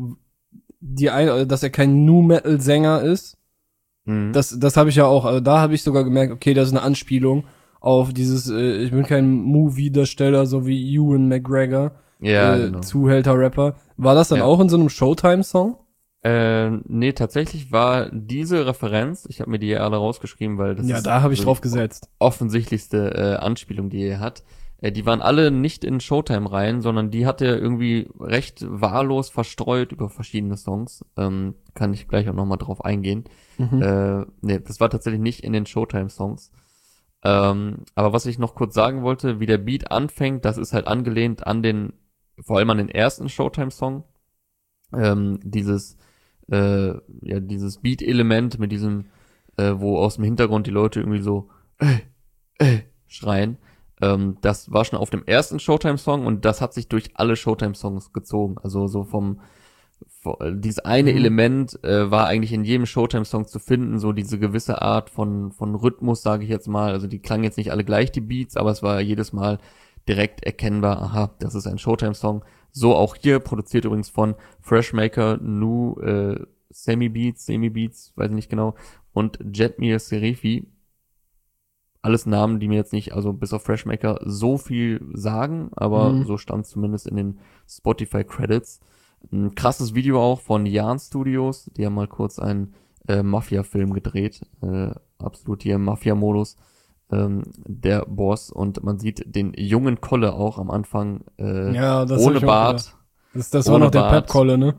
die ein, dass er kein Nu-Metal-Sänger ist, Mhm. das, das habe ich ja auch, also da habe ich sogar gemerkt, okay, das ist eine Anspielung auf dieses, äh, ich bin kein Movie-Darsteller, so wie Ewan McGregor, ja, äh, genau. Zuhälter-Rapper. War das dann Ja. auch in so einem Showtime-Song? Äh, nee, tatsächlich war diese Referenz, ich habe mir die alle rausgeschrieben, weil das Ja, ist da habe ich so drauf die gesetzt. offensichtlichste äh, Anspielung, die er hat. Äh, die waren alle nicht in Showtime-Reihen, sondern die hat er irgendwie recht wahllos verstreut über verschiedene Songs. Ähm, kann ich gleich auch nochmal drauf eingehen. Mhm. Äh, nee, das war tatsächlich nicht in den Showtime-Songs. Ähm, aber was ich noch kurz sagen wollte, wie der Beat anfängt, das ist halt angelehnt an den, vor allem an den ersten Showtime-Song. Ähm, dieses, äh, ja, dieses Beat-Element mit diesem, äh, wo aus dem Hintergrund die Leute irgendwie so, ey, ey, schreien. Ähm, das war schon auf dem ersten Showtime-Song und das hat sich durch alle Showtime-Songs gezogen. Also so vom, vo- dieses eine Mhm. Element äh, war eigentlich in jedem Showtime-Song zu finden, so diese gewisse Art von von Rhythmus, sage ich jetzt mal. Also die klangen jetzt nicht alle gleich, die Beats, aber es war jedes Mal direkt erkennbar, aha, das ist ein Showtime-Song. So auch hier, produziert übrigens von Freshmaker, Nu, äh, Semi Beats, Semi Beats, weiß ich nicht genau, und Jetmir Serifi. Alles Namen, die mir jetzt nicht, also bis auf Freshmaker, so viel sagen, aber Mhm. so stand zumindest in den Spotify Credits. Ein krasses Video auch von Jan Studios, die haben mal kurz einen äh, Mafia-Film gedreht, äh, absolut hier im Mafia-Modus, ähm, der Boss, und man sieht den jungen Kolle auch am Anfang äh, Ja, das hab ohne ich auch Bart. gedacht. Das, das war Ohne noch der Bart. Pep-Kolle, ne?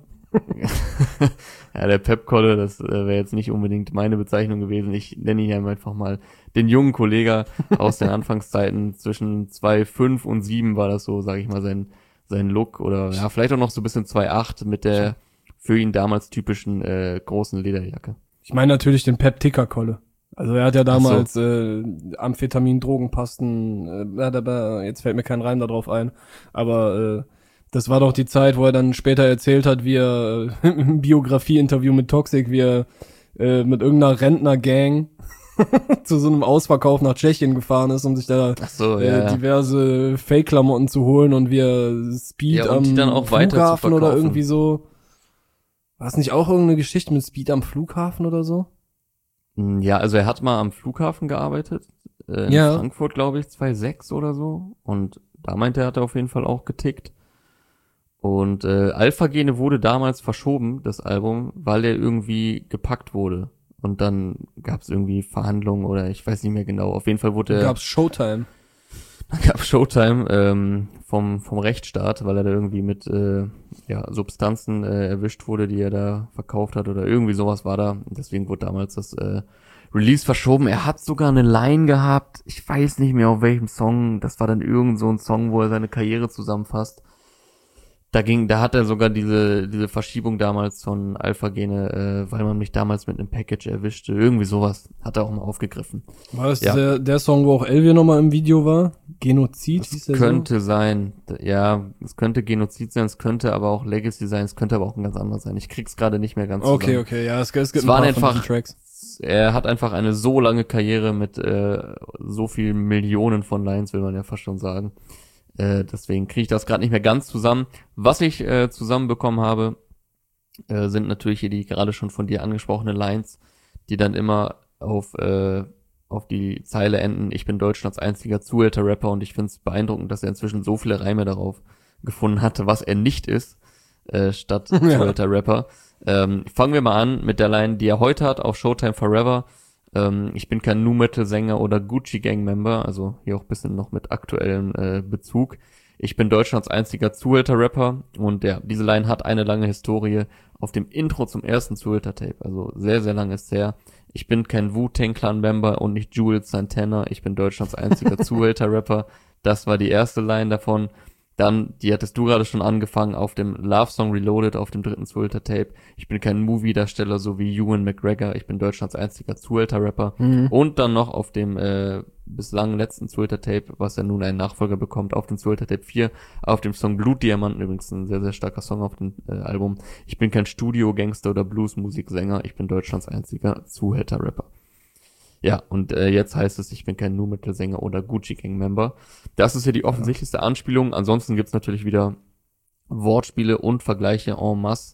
Ja, der Pep-Kolle, das äh, wäre jetzt nicht unbedingt meine Bezeichnung gewesen. Ich nenne ihn einfach mal den jungen Kollegen aus den Anfangszeiten. Zwischen zwei Komma fünf und sieben war das so, sage ich mal, sein sein Look. Oder ja, vielleicht auch noch so ein bisschen zwei Komma acht mit der für ihn damals typischen äh, großen Lederjacke. Ich meine natürlich den Pep-Ticker-Kolle. Also er hat ja damals äh, Amphetamin, Drogenpasten, äh, äh, jetzt fällt mir kein Reim darauf ein, aber äh, das war doch die Zeit, wo er dann später erzählt hat, wie er äh, im Biografie-Interview mit Toxic, wie er äh, mit irgendeiner Rentner-Gang zu so einem Ausverkauf nach Tschechien gefahren ist, um sich da Ach so, äh, ja, ja. diverse Fake-Klamotten zu holen und wie er Speed Ja, und am die dann auch weiter zu Flughafen oder verkaufen. irgendwie so. War es nicht auch irgendeine Geschichte mit Speed am Flughafen oder so? Ja, also er hat mal am Flughafen gearbeitet, äh, in Ja. Frankfurt, glaube ich, zweitausendsechs oder so. Und da meinte er, hat er auf jeden Fall auch getickt. Und äh, Alpha-Gene wurde damals verschoben, das Album, weil er irgendwie gepackt wurde. und dann gab es irgendwie Verhandlungen oder ich weiß nicht mehr genau. Auf jeden Fall wurde er... Gab's Showtime. Dann gab Showtime ähm, vom vom Rechtsstaat, weil er da irgendwie mit äh, ja, Substanzen äh, erwischt wurde, die er da verkauft hat oder irgendwie sowas war da. Deswegen wurde damals das äh, Release verschoben. Er hat sogar eine Line gehabt. Ich weiß nicht mehr auf welchem Song. Das war dann irgend so ein Song, wo er seine Karriere zusammenfasst. Da ging, da hat er sogar diese diese Verschiebung damals von Alpha-Gene, äh, weil man mich damals mit einem Package erwischte. Irgendwie sowas hat er auch mal aufgegriffen. War das Ja. der, der Song, wo auch Elvier nochmal im Video war? Genozid hieß Es der könnte sein, ja, es könnte Genozid sein, es könnte aber auch Legacy sein, es könnte aber auch ein ganz anderes sein. Ich krieg's gerade nicht mehr ganz so? Okay, zusammen. okay, ja, es, es gibt Es ein waren paar von einfach, diesen Tracks. er hat einfach eine so lange Karriere mit äh, so vielen Millionen von Lines, will man ja fast schon sagen. Äh, deswegen kriege ich das gerade nicht mehr ganz zusammen. Was ich äh, zusammenbekommen habe, äh, sind natürlich hier die gerade schon von dir angesprochenen Lines, die dann immer auf äh, auf die Zeile enden: Ich bin Deutschlands einziger zuhälter Rapper, und ich finde es beeindruckend, dass er inzwischen so viele Reime darauf gefunden hatte, was er nicht ist, äh, statt Ja. zuhälter Rapper. Ähm, fangen wir mal an mit der Line, die er heute hat auf Showtime Forever. Ähm, ich bin kein Nu-Metal-Sänger oder Gucci-Gang-Member, also hier auch ein bisschen noch mit aktuellem äh, Bezug. Ich bin Deutschlands einziger Zuhälter-Rapper, und ja, diese Line hat eine lange Historie auf dem Intro zum ersten Zuhälter-Tape, also sehr, sehr lange ist her. Ich bin kein Wu-Tang-Clan-Member und nicht Jules Santana, ich bin Deutschlands einziger Zuhälter-Rapper. Das war die erste Line davon. Dann, die hattest du gerade schon angefangen, auf dem Love Song Reloaded, auf dem dritten Zuhälter-Tape. Ich bin kein Movie-Darsteller, so wie Ewan McGregor. Ich bin Deutschlands einziger Zuhälter-Rapper. Mhm. Und dann noch auf dem äh, bislang letzten Zuhälter-Tape, was ja nun einen Nachfolger bekommt, auf dem Zuhälter-Tape vier, auf dem Song Blutdiamanten, übrigens ein sehr, sehr starker Song auf dem äh, Album. Ich bin kein Studio-Gangster oder Blues-Musiksänger. Ich bin Deutschlands einziger Zuhälter-Rapper. Ja, und äh, jetzt heißt es, ich bin kein Nu-Metal-Sänger oder Gucci-Gang-Member. Das ist hier die offensichtlichste Anspielung. Ansonsten gibt's natürlich wieder Wortspiele und Vergleiche en masse.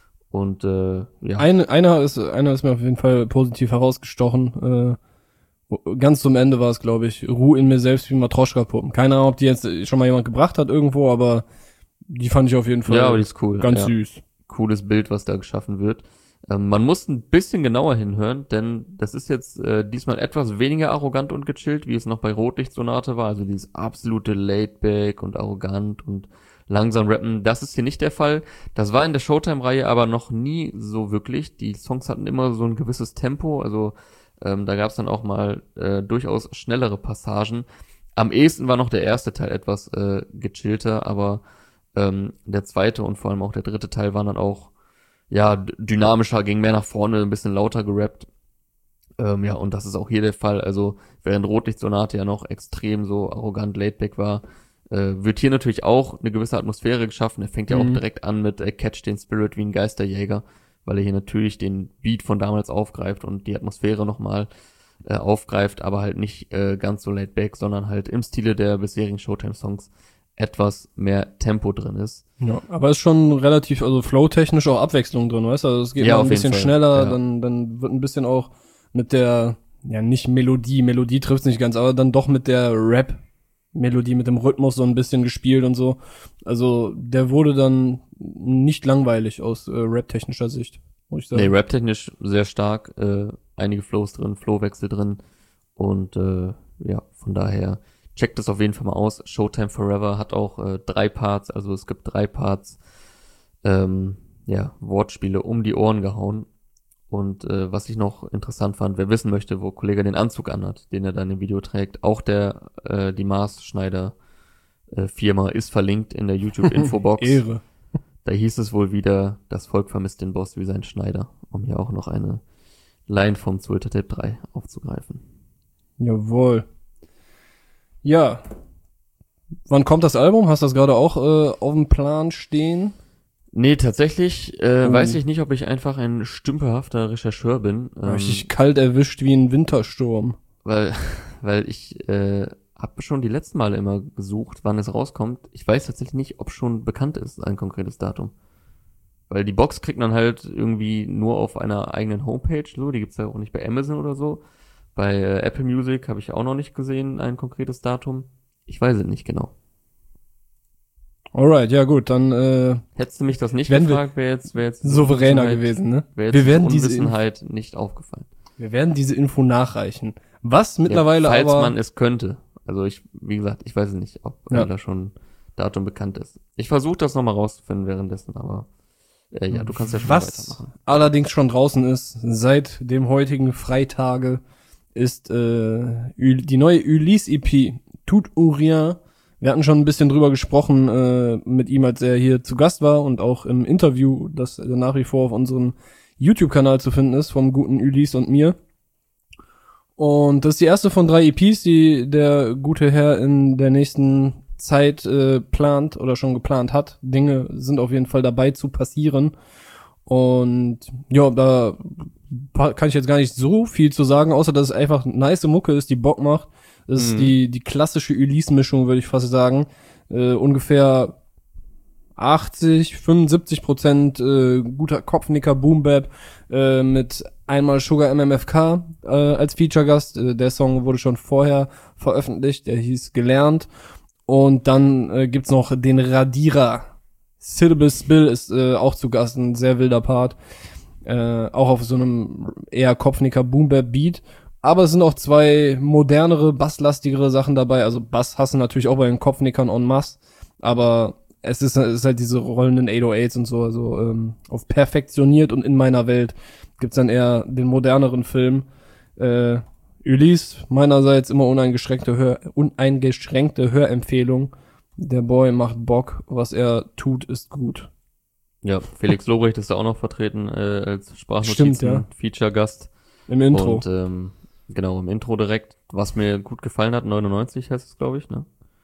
Und äh, ja, Ein, einer ist, einer ist mir auf jeden Fall positiv herausgestochen. Äh, wo- ganz zum Ende war es, glaube ich, Ruhe in mir selbst wie Matroschka-Puppen. Keine Ahnung, ob die jetzt schon mal jemand gebracht hat irgendwo, aber die fand ich auf jeden Fall ja, aber die ist cool. ganz ja. süß. Cooles Bild, was da geschaffen wird. Ähm, man muss ein bisschen genauer hinhören, denn das ist jetzt äh, diesmal etwas weniger arrogant und gechillt, wie es noch bei Rotlichtsonate war. Also dieses absolute Laidback und arrogant und langsam rappen. Das ist hier nicht der Fall. Das war in der Showtime-Reihe aber noch nie so wirklich. Die Songs hatten immer so ein gewisses Tempo. Also ähm, da gab es dann auch mal äh, durchaus schnellere Passagen. Am ehesten war noch der erste Teil etwas äh, gechillter, aber ähm, der zweite und vor allem auch der dritte Teil waren dann auch ja d- dynamischer, ging mehr nach vorne, ein bisschen lauter gerappt. Ähm, ja, und das ist auch hier der Fall. Also während Rotlichtsonate ja noch extrem so arrogant laidback war, äh, wird hier natürlich auch eine gewisse Atmosphäre geschaffen. Er fängt ja auch Mhm. direkt an mit äh, Catch den Spirit wie ein Geisterjäger, weil er hier natürlich den Beat von damals aufgreift und die Atmosphäre nochmal äh, aufgreift, aber halt nicht äh, ganz so laidback, sondern halt im Stile der bisherigen Showtime-Songs etwas mehr Tempo drin ist. Ja, aber ist schon relativ, also flow-technisch auch Abwechslung drin, weißt du? Also es geht Ja, mal auf ein jeden bisschen Fall, schneller, ja. dann, dann wird ein bisschen auch mit der, ja nicht Melodie, Melodie trifft's nicht ganz, aber dann doch mit der Rap-Melodie, mit dem Rhythmus so ein bisschen gespielt und so. Also der wurde dann nicht langweilig aus äh, rap-technischer Sicht, muss ich sagen. Nee, rap-technisch sehr stark, äh, einige Flows drin, Flowwechsel drin und äh, ja, von daher checkt es auf jeden Fall mal aus. Showtime Forever hat auch äh, drei Parts, also es gibt drei Parts, ähm, ja, Wortspiele um die Ohren gehauen. Und äh, was ich noch interessant fand, wer wissen möchte, wo Kollege den Anzug anhat, den er dann im Video trägt, auch der, äh, die Maßschneider äh, Firma ist verlinkt in der YouTube-Infobox. Ehre. Da hieß es wohl wieder, das Volk vermisst den Boss wie sein Schneider, um hier auch noch eine Line vom Zuhälter Tape drei aufzugreifen. Jawohl. Ja. Wann kommt das Album? Hast du das gerade auch äh, auf dem Plan stehen? Nee, tatsächlich äh, Oh. weiß ich nicht, ob ich einfach ein stümperhafter Rechercheur bin. Ähm, Richtig kalt erwischt wie ein Wintersturm. weil, weil ich äh, habe schon die letzten Male immer gesucht, wann es rauskommt. Ich weiß tatsächlich nicht, ob schon bekannt ist, ein konkretes Datum. Weil die Box kriegt man halt irgendwie nur auf einer eigenen Homepage, so, die gibt's ja auch nicht bei Amazon oder so. Bei äh, Apple Music habe ich auch noch nicht gesehen, ein konkretes Datum. Ich weiß es nicht genau. Alright, ja gut, dann äh, Hättest du mich das nicht Werden wir gefragt, wäre jetzt, wäre jetzt diese souveräner Unwissenheit- gewesen, ne? Wäre jetzt Wir diese werden diese Unwissenheit nicht aufgefallen. Wir werden diese Info nachreichen. Was mittlerweile ja, falls aber man es könnte. Also ich, wie gesagt, ich weiß es nicht, ob Ja. äh, da schon Datum bekannt ist. Ich versuche das nochmal rauszufinden währenddessen, aber äh, ja, du kannst ja schon mal was weitermachen. allerdings schon draußen ist, seit dem heutigen Freitage, ist äh, Ul- die neue Ulysse-E P, Tout ou Rien. Wir hatten schon ein bisschen drüber gesprochen äh, mit ihm, als er hier zu Gast war und auch im Interview, das nach wie vor auf unserem YouTube-Kanal zu finden ist, vom guten Ulysse und mir. Und das ist die erste von drei E Ps, die der gute Herr in der nächsten Zeit äh, plant oder schon geplant hat. Dinge sind auf jeden Fall dabei zu passieren. Und ja, da pa- kann ich jetzt gar nicht so viel zu sagen, außer dass es einfach nice Mucke ist, die Bock macht. Das ist Mhm. die die klassische Ulysse-Mischung, würde ich fast sagen. Äh, ungefähr achtzig, fünfundsiebzig Prozent äh, guter Kopfnicker Boom-Bap äh, mit einmal Sugar M M F K äh, als Feature-Gast. Äh, der Song wurde schon vorher veröffentlicht, der hieß Gelernt. Und dann äh, gibt's noch den Radira. Syllabus Bill ist äh, auch zu Gast, ein sehr wilder Part. Äh, auch auf so einem eher Kopfnicker Boom-Bap-Beat. Aber es sind auch zwei modernere, basslastigere Sachen dabei. Also Bass hassen natürlich auch bei den Kopfnickern en masse. Aber es ist, es ist halt diese rollenden acht null achts und so, also ähm, auf perfektioniert und in meiner Welt gibt's dann eher den moderneren Film. Äh, Ulysse, meinerseits immer uneingeschränkte, Hör, uneingeschränkte Hörempfehlung. Der Boy macht Bock, was er tut, ist gut. Ja, Felix Lobrecht ist da auch noch vertreten äh, als Stimmt, ja. Sprachnotizen-Feature-Gast. Im Intro. Und ähm, genau, im Intro direkt, was mir gut gefallen hat, neunundneunzig heißt es, glaube ich, ne?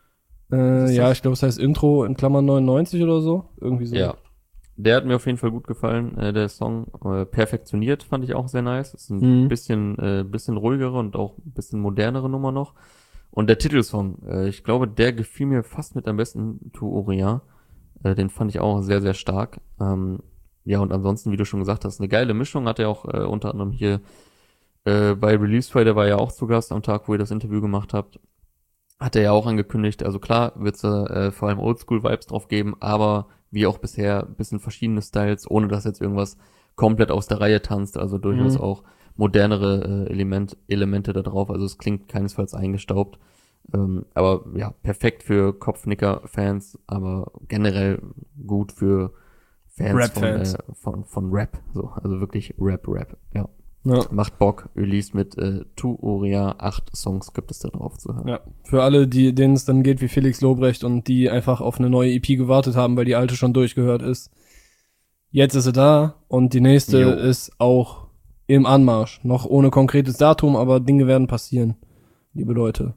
äh, ist ja, das? ich glaube, es heißt Intro in Klammern neunundneunzig oder so. Irgendwie so. Ja. Der hat mir auf jeden Fall gut gefallen, äh, der Song. Äh, perfektioniert fand ich auch sehr nice. Ist ein Mhm. bisschen, äh, bisschen ruhigere und auch ein bisschen modernere Nummer noch. Und der Titelsong, äh, ich glaube, der gefiel mir fast mit am besten, Tu Orient. Äh, den fand ich auch sehr, sehr stark. Ähm, ja, und ansonsten, wie du schon gesagt hast, eine geile Mischung. Hat er auch äh, unter anderem hier äh, bei Release Friday, der war ja auch zu Gast am Tag, wo ihr das Interview gemacht habt. Hat er ja auch angekündigt. Also klar, wird's äh, vor allem Oldschool-Vibes drauf geben, aber wie auch bisher ein bisschen verschiedene Styles, ohne dass jetzt irgendwas komplett aus der Reihe tanzt. Also durchaus Mhm. auch modernere äh, Element, Elemente da drauf. Also es klingt keinesfalls eingestaubt. Ähm, aber ja, perfekt für Kopfnicker-Fans, aber generell gut für Fans von, Rap-Fans. äh, von, von Rap. So, also wirklich Rap, Rap. Ja. Ja. Macht Bock. Ulysse mit äh, Tu Orient. Acht Songs gibt es da drauf zu hören. Ja, für alle, die denen es dann geht wie Felix Lobrecht und die einfach auf eine neue E P gewartet haben, weil die alte schon durchgehört ist. Jetzt ist sie da und die nächste Jo. ist auch im Anmarsch. Noch ohne konkretes Datum, aber Dinge werden passieren, liebe Leute.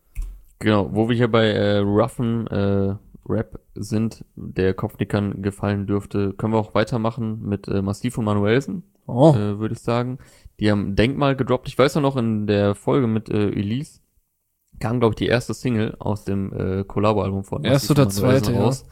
Genau, wo wir hier bei äh, roughen äh, Rap sind, der Kopfnickern gefallen dürfte, können wir auch weitermachen mit äh, Massiv und Manuelsen, Oh, äh, würde ich sagen. Die haben Denkmal gedroppt. Ich weiß ja noch, in der Folge mit äh, Ulysse kam, glaube ich, die erste Single aus dem äh, Collabo-Album von Erste Massiv und oder zweite, Manuelsen raus,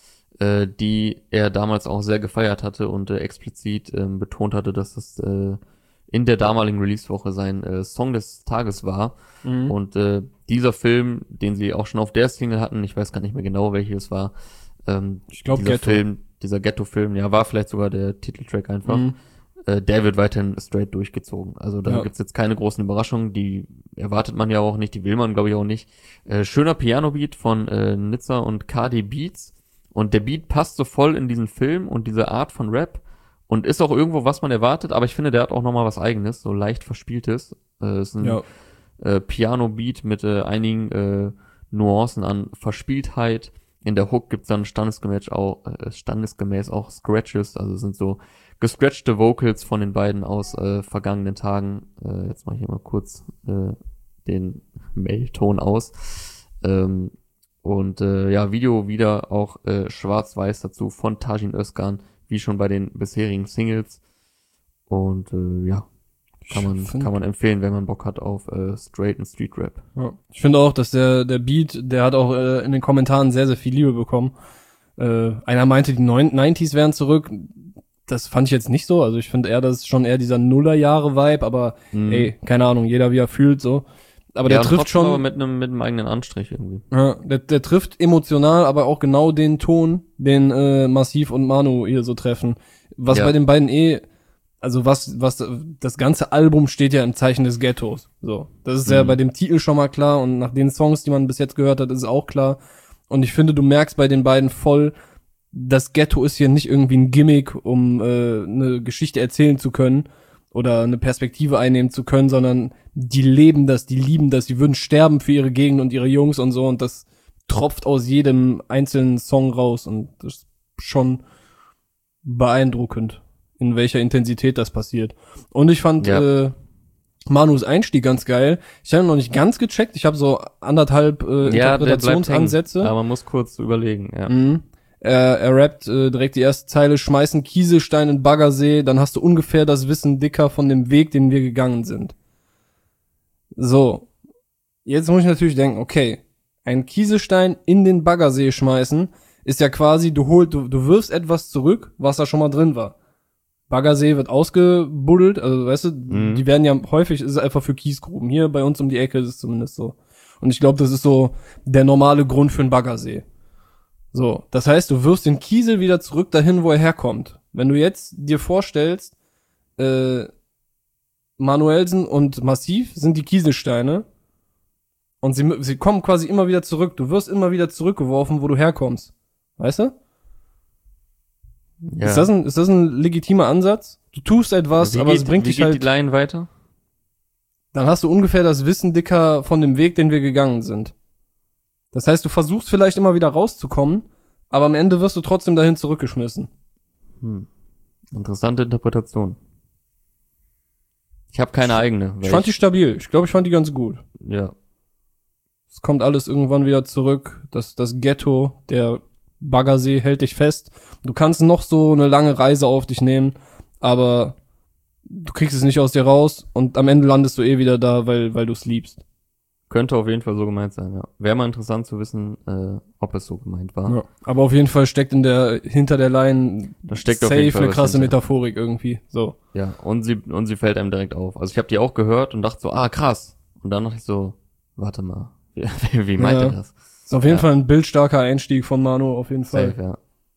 äh, die er damals auch sehr gefeiert hatte und äh, explizit ähm, betont hatte, dass das äh, in der damaligen Release-Woche sein äh, Song des Tages war. mhm. Und äh, dieser Film, den sie auch schon auf der Single hatten, ich weiß gar nicht mehr genau, welches es war, ähm, Ich glaube dieser Ghetto. Film, dieser Ghetto-Film, ja, war vielleicht sogar der Titeltrack einfach, Mhm. äh, der wird weiterhin straight durchgezogen. Also da Ja. gibt's jetzt keine großen Überraschungen, die erwartet man ja auch nicht, die will man, glaube ich, auch nicht. Äh, schöner Piano-Beat von äh, Nizza und K D Beats und der Beat passt so voll in diesen Film und diese Art von Rap und ist auch irgendwo, was man erwartet, aber ich finde, der hat auch nochmal was Eigenes, so leicht Verspieltes. Äh, ist ein Ja. äh, Piano-Beat mit äh, einigen äh, Nuancen an Verspieltheit. In der Hook gibt's dann standesgemäß auch, äh, standesgemäß auch Scratches, also sind so gescratchte Vocals von den beiden aus äh, vergangenen Tagen. Äh, jetzt mache ich hier mal kurz äh, den Mailton aus. Ähm, und äh, ja, Video wieder auch äh, schwarz-weiß dazu von Tajin Özkan, wie schon bei den bisherigen Singles. Und äh, ja, kann man, Ich find- kann man empfehlen, wenn man Bock hat auf äh, Straight and Street Rap. Ja. Ich finde auch, dass der der Beat, der hat auch äh, in den Kommentaren sehr, sehr viel Liebe bekommen. Äh, einer meinte, die neunziger wären zurück. Das fand ich jetzt nicht so. Also ich finde eher, das ist schon eher dieser Nullerjahre-Vibe, aber Mhm. ey, keine Ahnung, jeder wie er fühlt so. Aber ja, der trifft trotzdem schon aber mit einem mit einem eigenen Anstrich irgendwie. Ja, der, der trifft emotional, aber auch genau den Ton, den äh, Massiv und Manu hier so treffen. Was Ja. bei den beiden eh, also was, was, das ganze Album steht ja im Zeichen des Ghettos. So, das ist ja Mhm. bei dem Titel schon mal klar und nach den Songs, die man bis jetzt gehört hat, ist es auch klar. Und ich finde, du merkst bei den beiden voll, das Ghetto ist hier nicht irgendwie ein Gimmick, um äh, eine Geschichte erzählen zu können oder eine Perspektive einnehmen zu können, sondern die leben das, die lieben das, die würden sterben für ihre Gegend und ihre Jungs und so und das tropft aus jedem einzelnen Song raus und das ist schon beeindruckend, in welcher Intensität das passiert. Und ich fand Ja. äh, Manus Einstieg ganz geil. Ich habe ihn noch nicht ganz gecheckt, ich habe so anderthalb äh, Ja, der bleibt hängen. Interpretationsansätze. Aber man muss kurz überlegen, ja. Mhm. Er, er rappt äh, direkt die erste Zeile, schmeißen Kieselstein in Baggersee, dann hast du ungefähr das Wissen dicker von dem Weg, den wir gegangen sind. So, jetzt muss ich natürlich denken, okay, ein Kieselstein in den Baggersee schmeißen, ist ja quasi, du holst, du, du wirfst etwas zurück, was da schon mal drin war. Baggersee wird ausgebuddelt, also weißt du, Mhm. die werden ja häufig, ist es einfach für Kiesgruben. Hier bei uns um die Ecke ist es zumindest so. Und ich glaube, das ist so der normale Grund für einen Baggersee. So, das heißt, du wirfst den Kiesel wieder zurück dahin, wo er herkommt. Wenn du jetzt dir vorstellst, äh, Manuelsen und Massiv sind die Kieselsteine und sie, sie kommen quasi immer wieder zurück. Du wirst immer wieder zurückgeworfen, wo du herkommst. Weißt du? ja. Ist das ein, ist das ein legitimer Ansatz? Du tust etwas, wie aber geht, es bringt wie dich geht halt, die Line weiter? dann hast du ungefähr das Wissen dicker von dem Weg, den wir gegangen sind. Das heißt, du versuchst vielleicht immer wieder rauszukommen, aber am Ende wirst du trotzdem dahin zurückgeschmissen. Hm. Interessante Interpretation. Ich habe keine eigene. weil Ich fand die stabil. Ich glaube, ich fand die ganz gut. ja. Es kommt alles irgendwann wieder zurück. Das, das Ghetto, der Baggersee hält dich fest. Du kannst noch so eine lange Reise auf dich nehmen, aber du kriegst es nicht aus dir raus und am Ende landest du eh wieder da, weil, weil du es liebst. Könnte auf jeden Fall so gemeint sein, ja. Wäre mal interessant zu wissen, äh, ob es so gemeint war. Ja. Aber auf jeden Fall steckt in der, hinter der Line Da steckt auf safe jeden Fall eine was krasse hinter. Metaphorik irgendwie. So. Ja, und sie und sie fällt einem direkt auf. Also ich habe die auch gehört und dachte so, ah krass. Und dann dachte ich so, warte mal, wie, wie meint Ja. er das? Ist auf jeden Ja. Fall ein bildstarker Einstieg von Manu, auf jeden Fall. Safe, ja.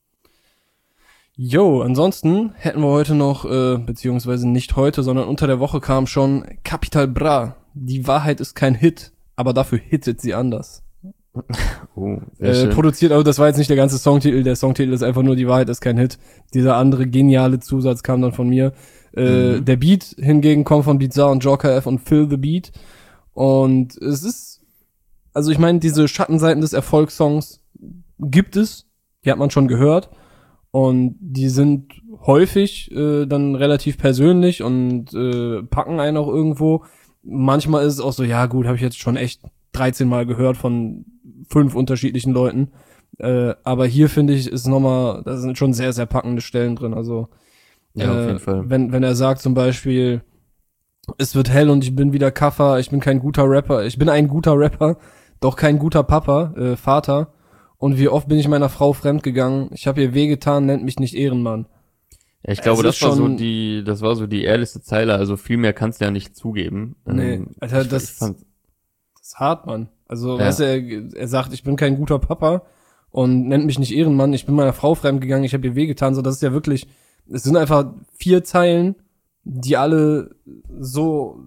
Jo, ansonsten hätten wir heute noch, äh, beziehungsweise nicht heute, sondern unter der Woche kam schon Capital Bra. Die Wahrheit ist kein Hit, aber dafür hittet sie anders. Oh, sehr Äh, schön. produziert, aber das war jetzt nicht der ganze Songtitel, der Songtitel ist einfach nur Die Wahrheit ist kein Hit. Dieser andere geniale Zusatz kam dann von mir. Äh, Mhm. Der Beat hingegen kommt von Bizarre und Joker F und Phil the Beat. Und es ist, also ich meine, diese Schattenseiten des Erfolgssongs gibt es, die hat man schon gehört. Und die sind häufig äh, dann relativ persönlich und äh, packen einen auch irgendwo. Manchmal ist es auch so, ja gut, habe ich jetzt schon echt dreizehn Mal gehört von fünf unterschiedlichen Leuten. Äh, aber hier finde ich, ist nochmal, da sind schon sehr, sehr packende Stellen drin. Also Ja, auf äh, jeden Fall. Wenn, wenn er sagt zum Beispiel, es wird hell und ich bin wieder Kaffer, ich bin kein guter Rapper, ich bin ein guter Rapper, doch kein guter Papa, äh, Vater. Und wie oft bin ich meiner Frau fremdgegangen, ich habe ihr wehgetan, nennt mich nicht Ehrenmann. Ja, ich glaube, es das ist war so schon- die, das war so die ehrlichste Zeile. Also viel mehr kannst du ja nicht zugeben. Nee, Ähm, Alter, ich, das- ich fand, Das ist hart, Mann. Also, Ja. weißt du, er, er sagt, ich bin kein guter Papa und nennt mich nicht Ehrenmann, ich bin meiner Frau fremdgegangen, ich habe ihr wehgetan, so, das ist ja wirklich, es sind einfach vier Zeilen, die alle so,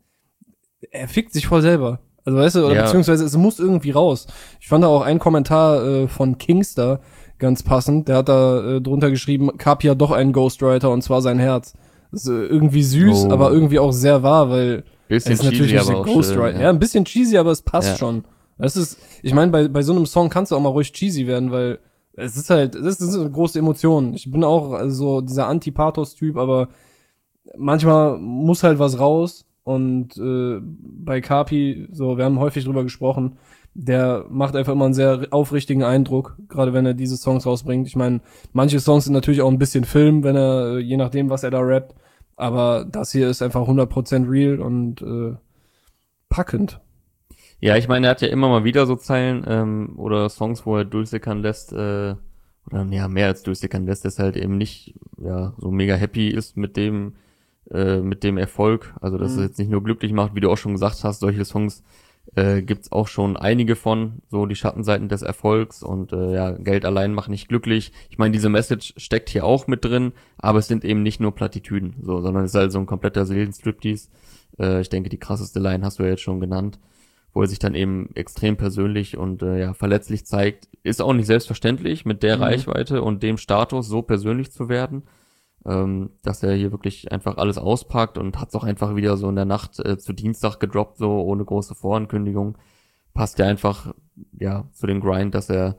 er fickt sich voll selber. Also, weißt du, oder Ja. beziehungsweise es muss irgendwie raus. Ich fand da auch einen Kommentar äh, von Kingster ganz passend, der hat da äh, drunter geschrieben, Kapi hat doch einen Ghostwriter und zwar sein Herz. Das ist äh, irgendwie süß, Oh. aber irgendwie auch sehr wahr, weil bisschen es ist natürlich cheesy, nicht aber der auch Ghostwriter. schön, Ja, ein bisschen cheesy, aber es passt Ja. schon. Das ist, ich meine, bei, bei so einem Song kannst du auch mal ruhig cheesy werden, weil es ist halt, das ist eine große Emotion. Ich bin auch also so dieser Anti-Pathos-Typ, aber manchmal muss halt was raus und äh, bei Kapi, so, wir haben häufig drüber gesprochen, der macht einfach immer einen sehr aufrichtigen Eindruck, gerade wenn er diese Songs rausbringt. Ich meine, manche Songs sind natürlich auch ein bisschen Film, wenn er, äh, je nachdem, was er da rappt, aber das hier ist einfach hundert Prozent real und äh, packend. Ja, ich meine, er hat ja immer mal wieder so Zeilen ähm, oder Songs, wo er durchsickern lässt, äh, oder ja, mehr als durchsickern lässt, dass er halt eben nicht ja so mega happy ist mit dem, äh, mit dem Erfolg, also dass Mhm. es jetzt nicht nur glücklich macht, wie du auch schon gesagt hast, solche Songs äh, gibt's auch schon einige von, so die Schattenseiten des Erfolgs und äh, ja, Geld allein macht nicht glücklich. Ich meine, diese Message steckt hier auch mit drin, aber es sind eben nicht nur Plattitüden, so, sondern es ist halt so ein kompletter Seelenstriptease. Äh, ich denke, die krasseste Line hast du ja jetzt schon genannt, wo er sich dann eben extrem persönlich und äh, ja verletzlich zeigt. Ist auch nicht selbstverständlich, mit der Mhm. Reichweite und dem Status so persönlich zu werden, ähm, dass er hier wirklich einfach alles auspackt und hat's auch einfach wieder so in der Nacht äh, zu Dienstag gedroppt, so ohne große Vorankündigung. Passt ja einfach ja zu dem Grind, dass er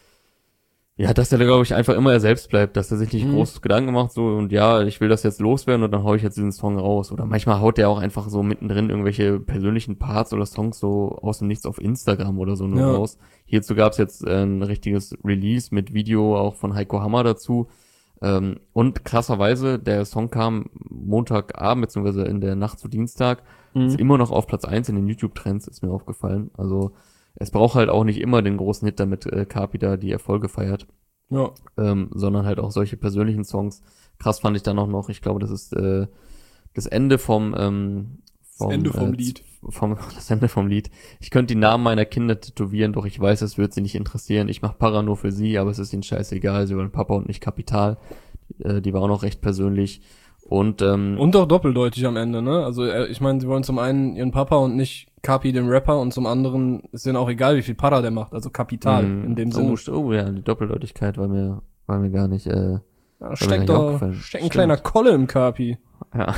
ja, dass er, glaube ich, einfach immer er selbst bleibt, dass er sich nicht Mhm. groß Gedanken macht, so, und ja, ich will das jetzt loswerden und dann hau ich jetzt diesen Song raus. Oder manchmal haut er auch einfach so mittendrin irgendwelche persönlichen Parts oder Songs so aus dem Nichts auf Instagram oder so nur Ja. raus. Hierzu gab's jetzt äh, ein richtiges Release mit Video auch von Heiko Hammer dazu. Ähm, und krasserweise, der Song kam Montagabend, beziehungsweise in der Nacht zu Dienstag, ist Mhm. immer noch auf Platz eins in den YouTube-Trends, ist mir aufgefallen. Also, es braucht halt auch nicht immer den großen Hit, damit äh, Kapi da die Erfolge feiert, Ja. ähm, sondern halt auch solche persönlichen Songs. Krass fand ich dann auch noch, ich glaube, das ist äh, das Ende vom, ähm, vom Ende vom äh, Lied. Vom, das Ende vom Lied. Ich könnte die Namen meiner Kinder tätowieren, doch ich weiß, es wird sie nicht interessieren. Ich mache Para nur für sie, aber es ist ihnen scheißegal. Sie wollen Papa und nicht Kapital. Äh, die war auch noch recht persönlich. Und, ähm, Und auch doppeldeutig am Ende, ne? Also äh, ich meine, sie wollen zum einen ihren Papa und nicht Kapi, den Rapper, und zum anderen ist denen auch egal, wie viel Para der macht, also Kapital mh, in dem oh, Sinne. st- oh ja, die Doppeldeutigkeit war mir, war mir gar nicht, äh, Ja, mir gar steckt nicht doch, aufgefallen. steckt ein Stimmt. kleiner Kolle im Kapi. Ja.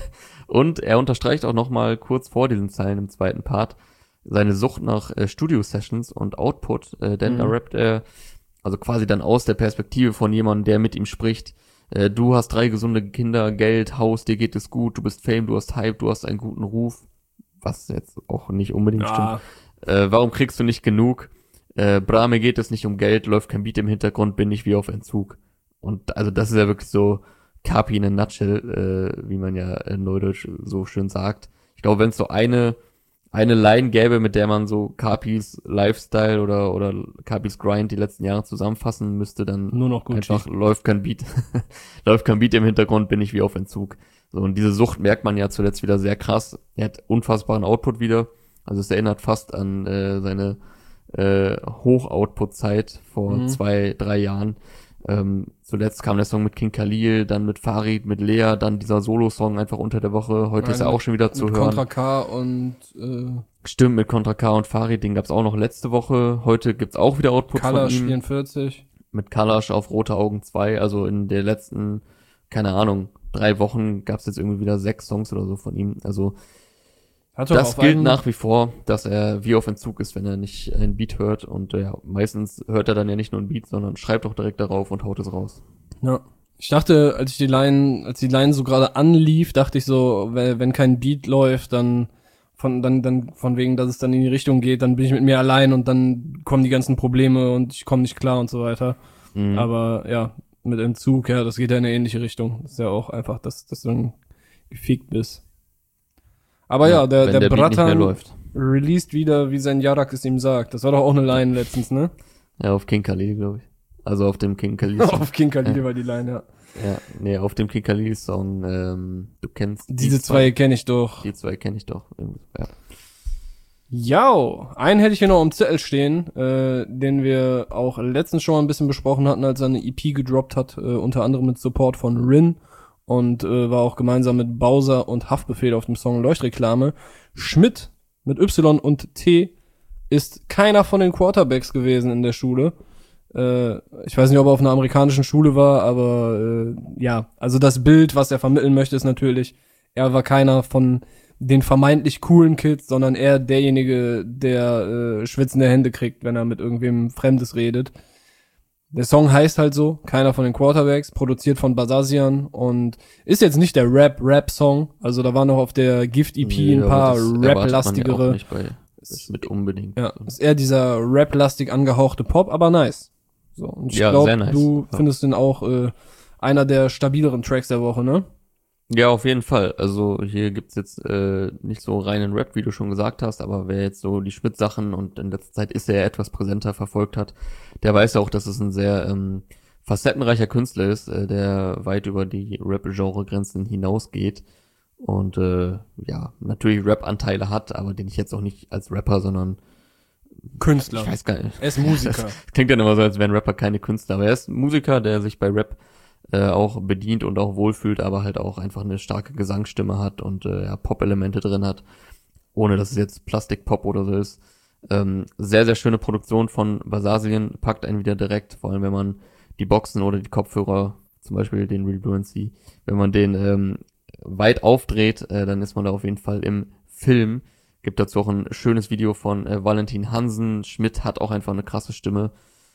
Und er unterstreicht auch nochmal kurz vor diesen Zeilen im zweiten Part seine Sucht nach äh, Studio-Sessions und Output, äh, denn Mhm. da rappt er also quasi dann aus der Perspektive von jemandem, der mit ihm spricht. Äh, du hast drei gesunde Kinder, Geld, Haus, dir geht es gut, du bist Fame, du hast Hype, du hast einen guten Ruf, was jetzt auch nicht unbedingt Ja, stimmt. Äh, warum kriegst du nicht genug? Äh, bra, mir geht es nicht um Geld, läuft kein Beat im Hintergrund, bin ich wie auf Entzug. Und also das ist ja wirklich so Kapi in a nutshell, äh, wie man ja in Neudeutsch so schön sagt. Ich glaube, wenn es so eine eine Line gäbe, mit der man so Kapis Lifestyle oder oder Kapis Grind die letzten Jahre zusammenfassen müsste, dann nur noch Gucci. einfach läuft kein Beat, läuft kein Beat im Hintergrund, bin ich wie auf Entzug. So, und diese Sucht merkt man ja zuletzt wieder sehr krass. Er hat unfassbaren Output wieder. Also es erinnert fast an äh, seine äh, Hoch-Output-Zeit vor Mhm. zwei, drei Jahren. Ähm, zuletzt kam der Song mit King Khalil, dann mit Farid, mit Lea, dann dieser Solo-Song einfach unter der Woche. Heute Nein, ist er mit- auch schon wieder zu Mit hören. Contra K und äh, Stimmt, mit Contra K und Farid, den gab's auch noch letzte Woche. Heute gibt's auch wieder Output Kalash von ihm. vierundvierzig. Mit Kalash auf Rote Augen zwei. Also in der letzten, keine Ahnung, drei Wochen gab's jetzt irgendwie wieder sechs Songs oder so von ihm. Also Hat doch das auf gilt einem, nach wie vor, dass er wie auf Entzug ist, wenn er nicht ein Beat hört. Und äh, ja, meistens hört er dann ja nicht nur ein Beat, sondern schreibt auch direkt darauf und haut es raus. Ja. Ich dachte, als ich die Line, als die Line so gerade anlief, dachte ich so, wenn, wenn kein Beat läuft, dann von dann dann von wegen, dass es dann in die Richtung geht, dann bin ich mit mir allein und dann kommen die ganzen Probleme und ich komme nicht klar und so weiter. Mhm. Aber ja, mit Entzug, ja, das geht ja in eine ähnliche Richtung. Das ist ja auch einfach, dass dass du dann gefickt bist. Aber ja, der wenn der, der Beat nicht mehr Bratan läuft. released wieder, wie sein Jarak es ihm sagt. Das war doch auch eine Line letztens, ne? Ja, auf King Khalil, glaube ich. Also auf dem King Khalil Song. Auf King Khalil war die Line, ja. Ja, nee, auf dem King Khalil Song, ähm, du kennst Diese zwei kenne ich doch. Die zwei kenne ich doch. Irgendwie, ja. Ja, einen hätte ich hier noch am Zettel stehen, äh, den wir auch letztens schon mal ein bisschen besprochen hatten, als er eine E P gedroppt hat, äh, unter anderem mit Support von Rin und äh, war auch gemeinsam mit Bowser und Haftbefehl auf dem Song Leuchtreklame. Schmidt mit Y und T ist keiner von den Quarterbacks gewesen in der Schule. Äh, ich weiß nicht, ob er auf einer amerikanischen Schule war, aber äh, ja, also das Bild, was er vermitteln möchte, ist natürlich, er war keiner von den vermeintlich coolen Kids, sondern eher derjenige, der äh, schwitzende Hände kriegt, wenn er mit irgendwem Fremdes redet. Der Song heißt halt so, keiner von den Quarterbacks, produziert von Basazian und ist jetzt nicht der Rap-Rap-Song, also da war noch auf der Gift-E P ein Nee, paar aber das erwartet man ja auch Rap-lastigere. nicht bei, mit unbedingt. Ja, ist eher dieser Rap-lastig angehauchte Pop, aber nice. So, und ich Ja, glaube, sehr nice. du Ja. findest den auch äh, einer der stabileren Tracks der Woche, ne? Ja, auf jeden Fall. Also hier gibt's jetzt äh, nicht so reinen Rap, wie du schon gesagt hast, aber wer jetzt so die Schmidt-Sachen und in letzter Zeit ist er ja etwas präsenter verfolgt hat, der weiß auch, dass es ein sehr ähm, facettenreicher Künstler ist, äh, der weit über die Rap-Genre-Grenzen hinausgeht. und äh, ja, natürlich Rap-Anteile hat, aber den ich jetzt auch nicht als Rapper, sondern Künstler. ich weiß gar nicht. Er ist Musiker. Das klingt dann immer so, als wären Rapper keine Künstler, aber er ist ein Musiker, der sich bei Rap äh, auch bedient und auch wohlfühlt, aber halt auch einfach eine starke Gesangsstimme hat und äh, ja, Pop-Elemente drin hat, ohne dass es jetzt Plastik-Pop oder so ist. Ähm, sehr, sehr schöne Produktion von Basasilien, packt einen wieder direkt, vor allem wenn man die Boxen oder die Kopfhörer, zum Beispiel den Real Fluency, wenn man den ähm, weit aufdreht, äh, dann ist man da auf jeden Fall im Film. Gibt dazu auch ein schönes Video von äh, Valentin Hansen. Schmidt hat auch einfach eine krasse Stimme.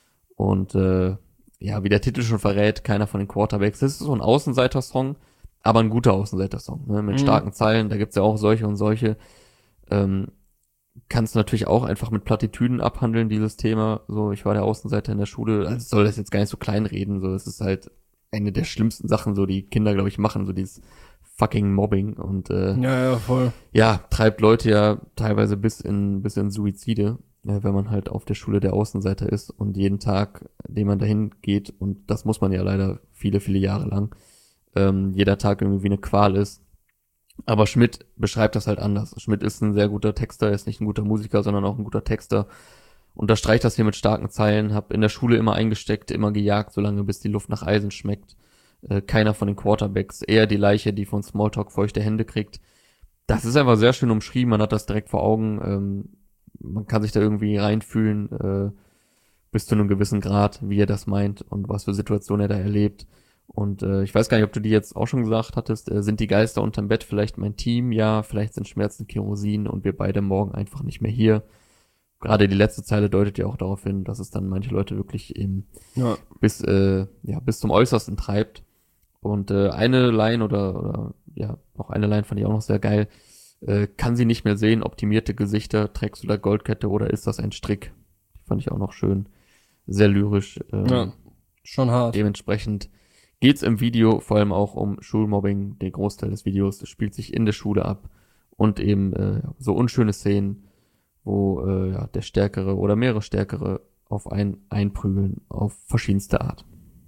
Und äh, ja, wie der Titel schon verrät, keiner von den Quarterbacks. Das ist so ein Außenseiter-Song, aber ein guter Außenseiter-Song, ne? Mit Mhm. starken Zeilen. Da gibt's ja auch solche und solche. Ähm, kannst du natürlich auch einfach mit Plattitüden abhandeln, dieses Thema. So, ich war der Außenseiter in der Schule. Also soll das jetzt gar nicht so klein reden. So, es ist halt eine der schlimmsten Sachen, so die Kinder, glaube ich, machen. So dieses fucking Mobbing und äh, Ja, ja, voll. ja, treibt Leute ja teilweise bis in bis in Suizide, äh, wenn man halt auf der Schule der Außenseiter ist und jeden Tag, den man dahin geht, und das muss man ja leider viele, viele Jahre lang, ähm, jeder Tag irgendwie wie eine Qual ist. Aber Schmidt beschreibt das halt anders. Schmidt ist ein sehr guter Texter, er ist nicht ein guter Musiker, sondern auch ein guter Texter. Unterstreicht das hier mit starken Zeilen, hab in der Schule immer eingesteckt, immer gejagt, solange bis die Luft nach Eisen schmeckt. Äh, keiner von den Quarterbacks, eher die Leiche, die von Smalltalk feuchte Hände kriegt. Das ist einfach sehr schön umschrieben, man hat das direkt vor Augen, ähm, man kann sich da irgendwie reinfühlen, äh, bis zu einem gewissen Grad, wie er das meint und was für Situationen er da erlebt. Und äh, ich weiß gar nicht, ob du die jetzt auch schon gesagt hattest, äh, sind die Geister unterm Bett vielleicht mein Team? Ja, vielleicht sind Schmerzen Kerosin und wir beide morgen einfach nicht mehr hier. Gerade die letzte Zeile deutet ja auch darauf hin, dass es dann manche Leute wirklich eben Ja. bis, äh, ja, bis zum Äußersten treibt. Und äh, eine Line oder, oder ja, noch eine Line fand ich auch noch sehr geil. Äh, kann sie nicht mehr sehen, optimierte Gesichter, trägst du da Goldkette oder ist das ein Strick? Die fand ich auch noch schön. Sehr lyrisch. Ähm, Ja. Schon hart. Dementsprechend geht's im Video vor allem auch um Schulmobbing. Der Großteil des Videos spielt sich in der Schule ab und eben äh, so unschöne Szenen, wo äh, ja, der Stärkere oder mehrere Stärkere auf einen einprügeln auf verschiedenste Art.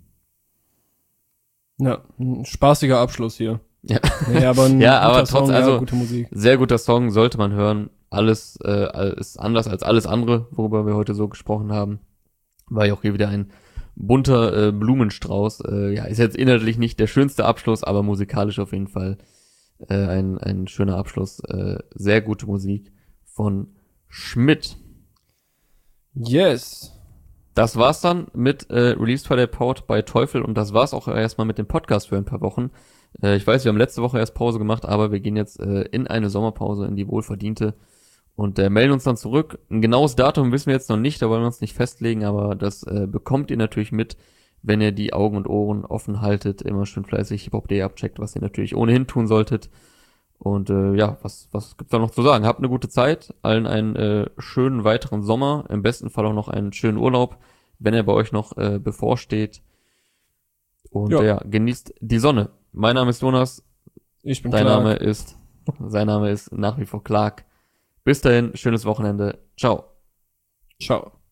Ja, ein spaßiger Abschluss hier. Ja, Nee, aber ein Ja, guter aber trotz- Song, also- ja, gute Musik. sehr guter Song, sollte man hören. Alles äh, ist anders als alles andere, worüber wir heute so gesprochen haben. War ja auch hier wieder ein bunter äh, Blumenstrauß. Äh, ja, ist jetzt inhaltlich nicht der schönste Abschluss, aber musikalisch auf jeden Fall äh, ein, ein schöner Abschluss. Äh, sehr gute Musik von Schmidt. Yes. Das war's dann mit äh, Released by the Poet bei Teufel und das war's auch erstmal mit dem Podcast für ein paar Wochen. Äh, ich weiß, wir haben letzte Woche erst Pause gemacht, aber wir gehen jetzt äh, in eine Sommerpause, in die wohlverdiente und äh, melden uns dann zurück. Ein genaues Datum wissen wir jetzt noch nicht, da wollen wir uns nicht festlegen, aber das äh, bekommt ihr natürlich mit, wenn ihr die Augen und Ohren offen haltet, immer schön fleißig Hip Hop Punkt de abcheckt, was ihr natürlich ohnehin tun solltet. Und äh, ja, was was gibt's da noch zu sagen? Habt eine gute Zeit, allen einen äh, schönen weiteren Sommer, im besten Fall auch noch einen schönen Urlaub, wenn er bei euch noch äh, bevorsteht. Und Ja. ja. ja, genießt die Sonne. Mein Name ist Jonas, Ich bin dein Clark. Name ist, sein Name ist nach wie vor Clark. Bis dahin, schönes Wochenende. Ciao. Ciao.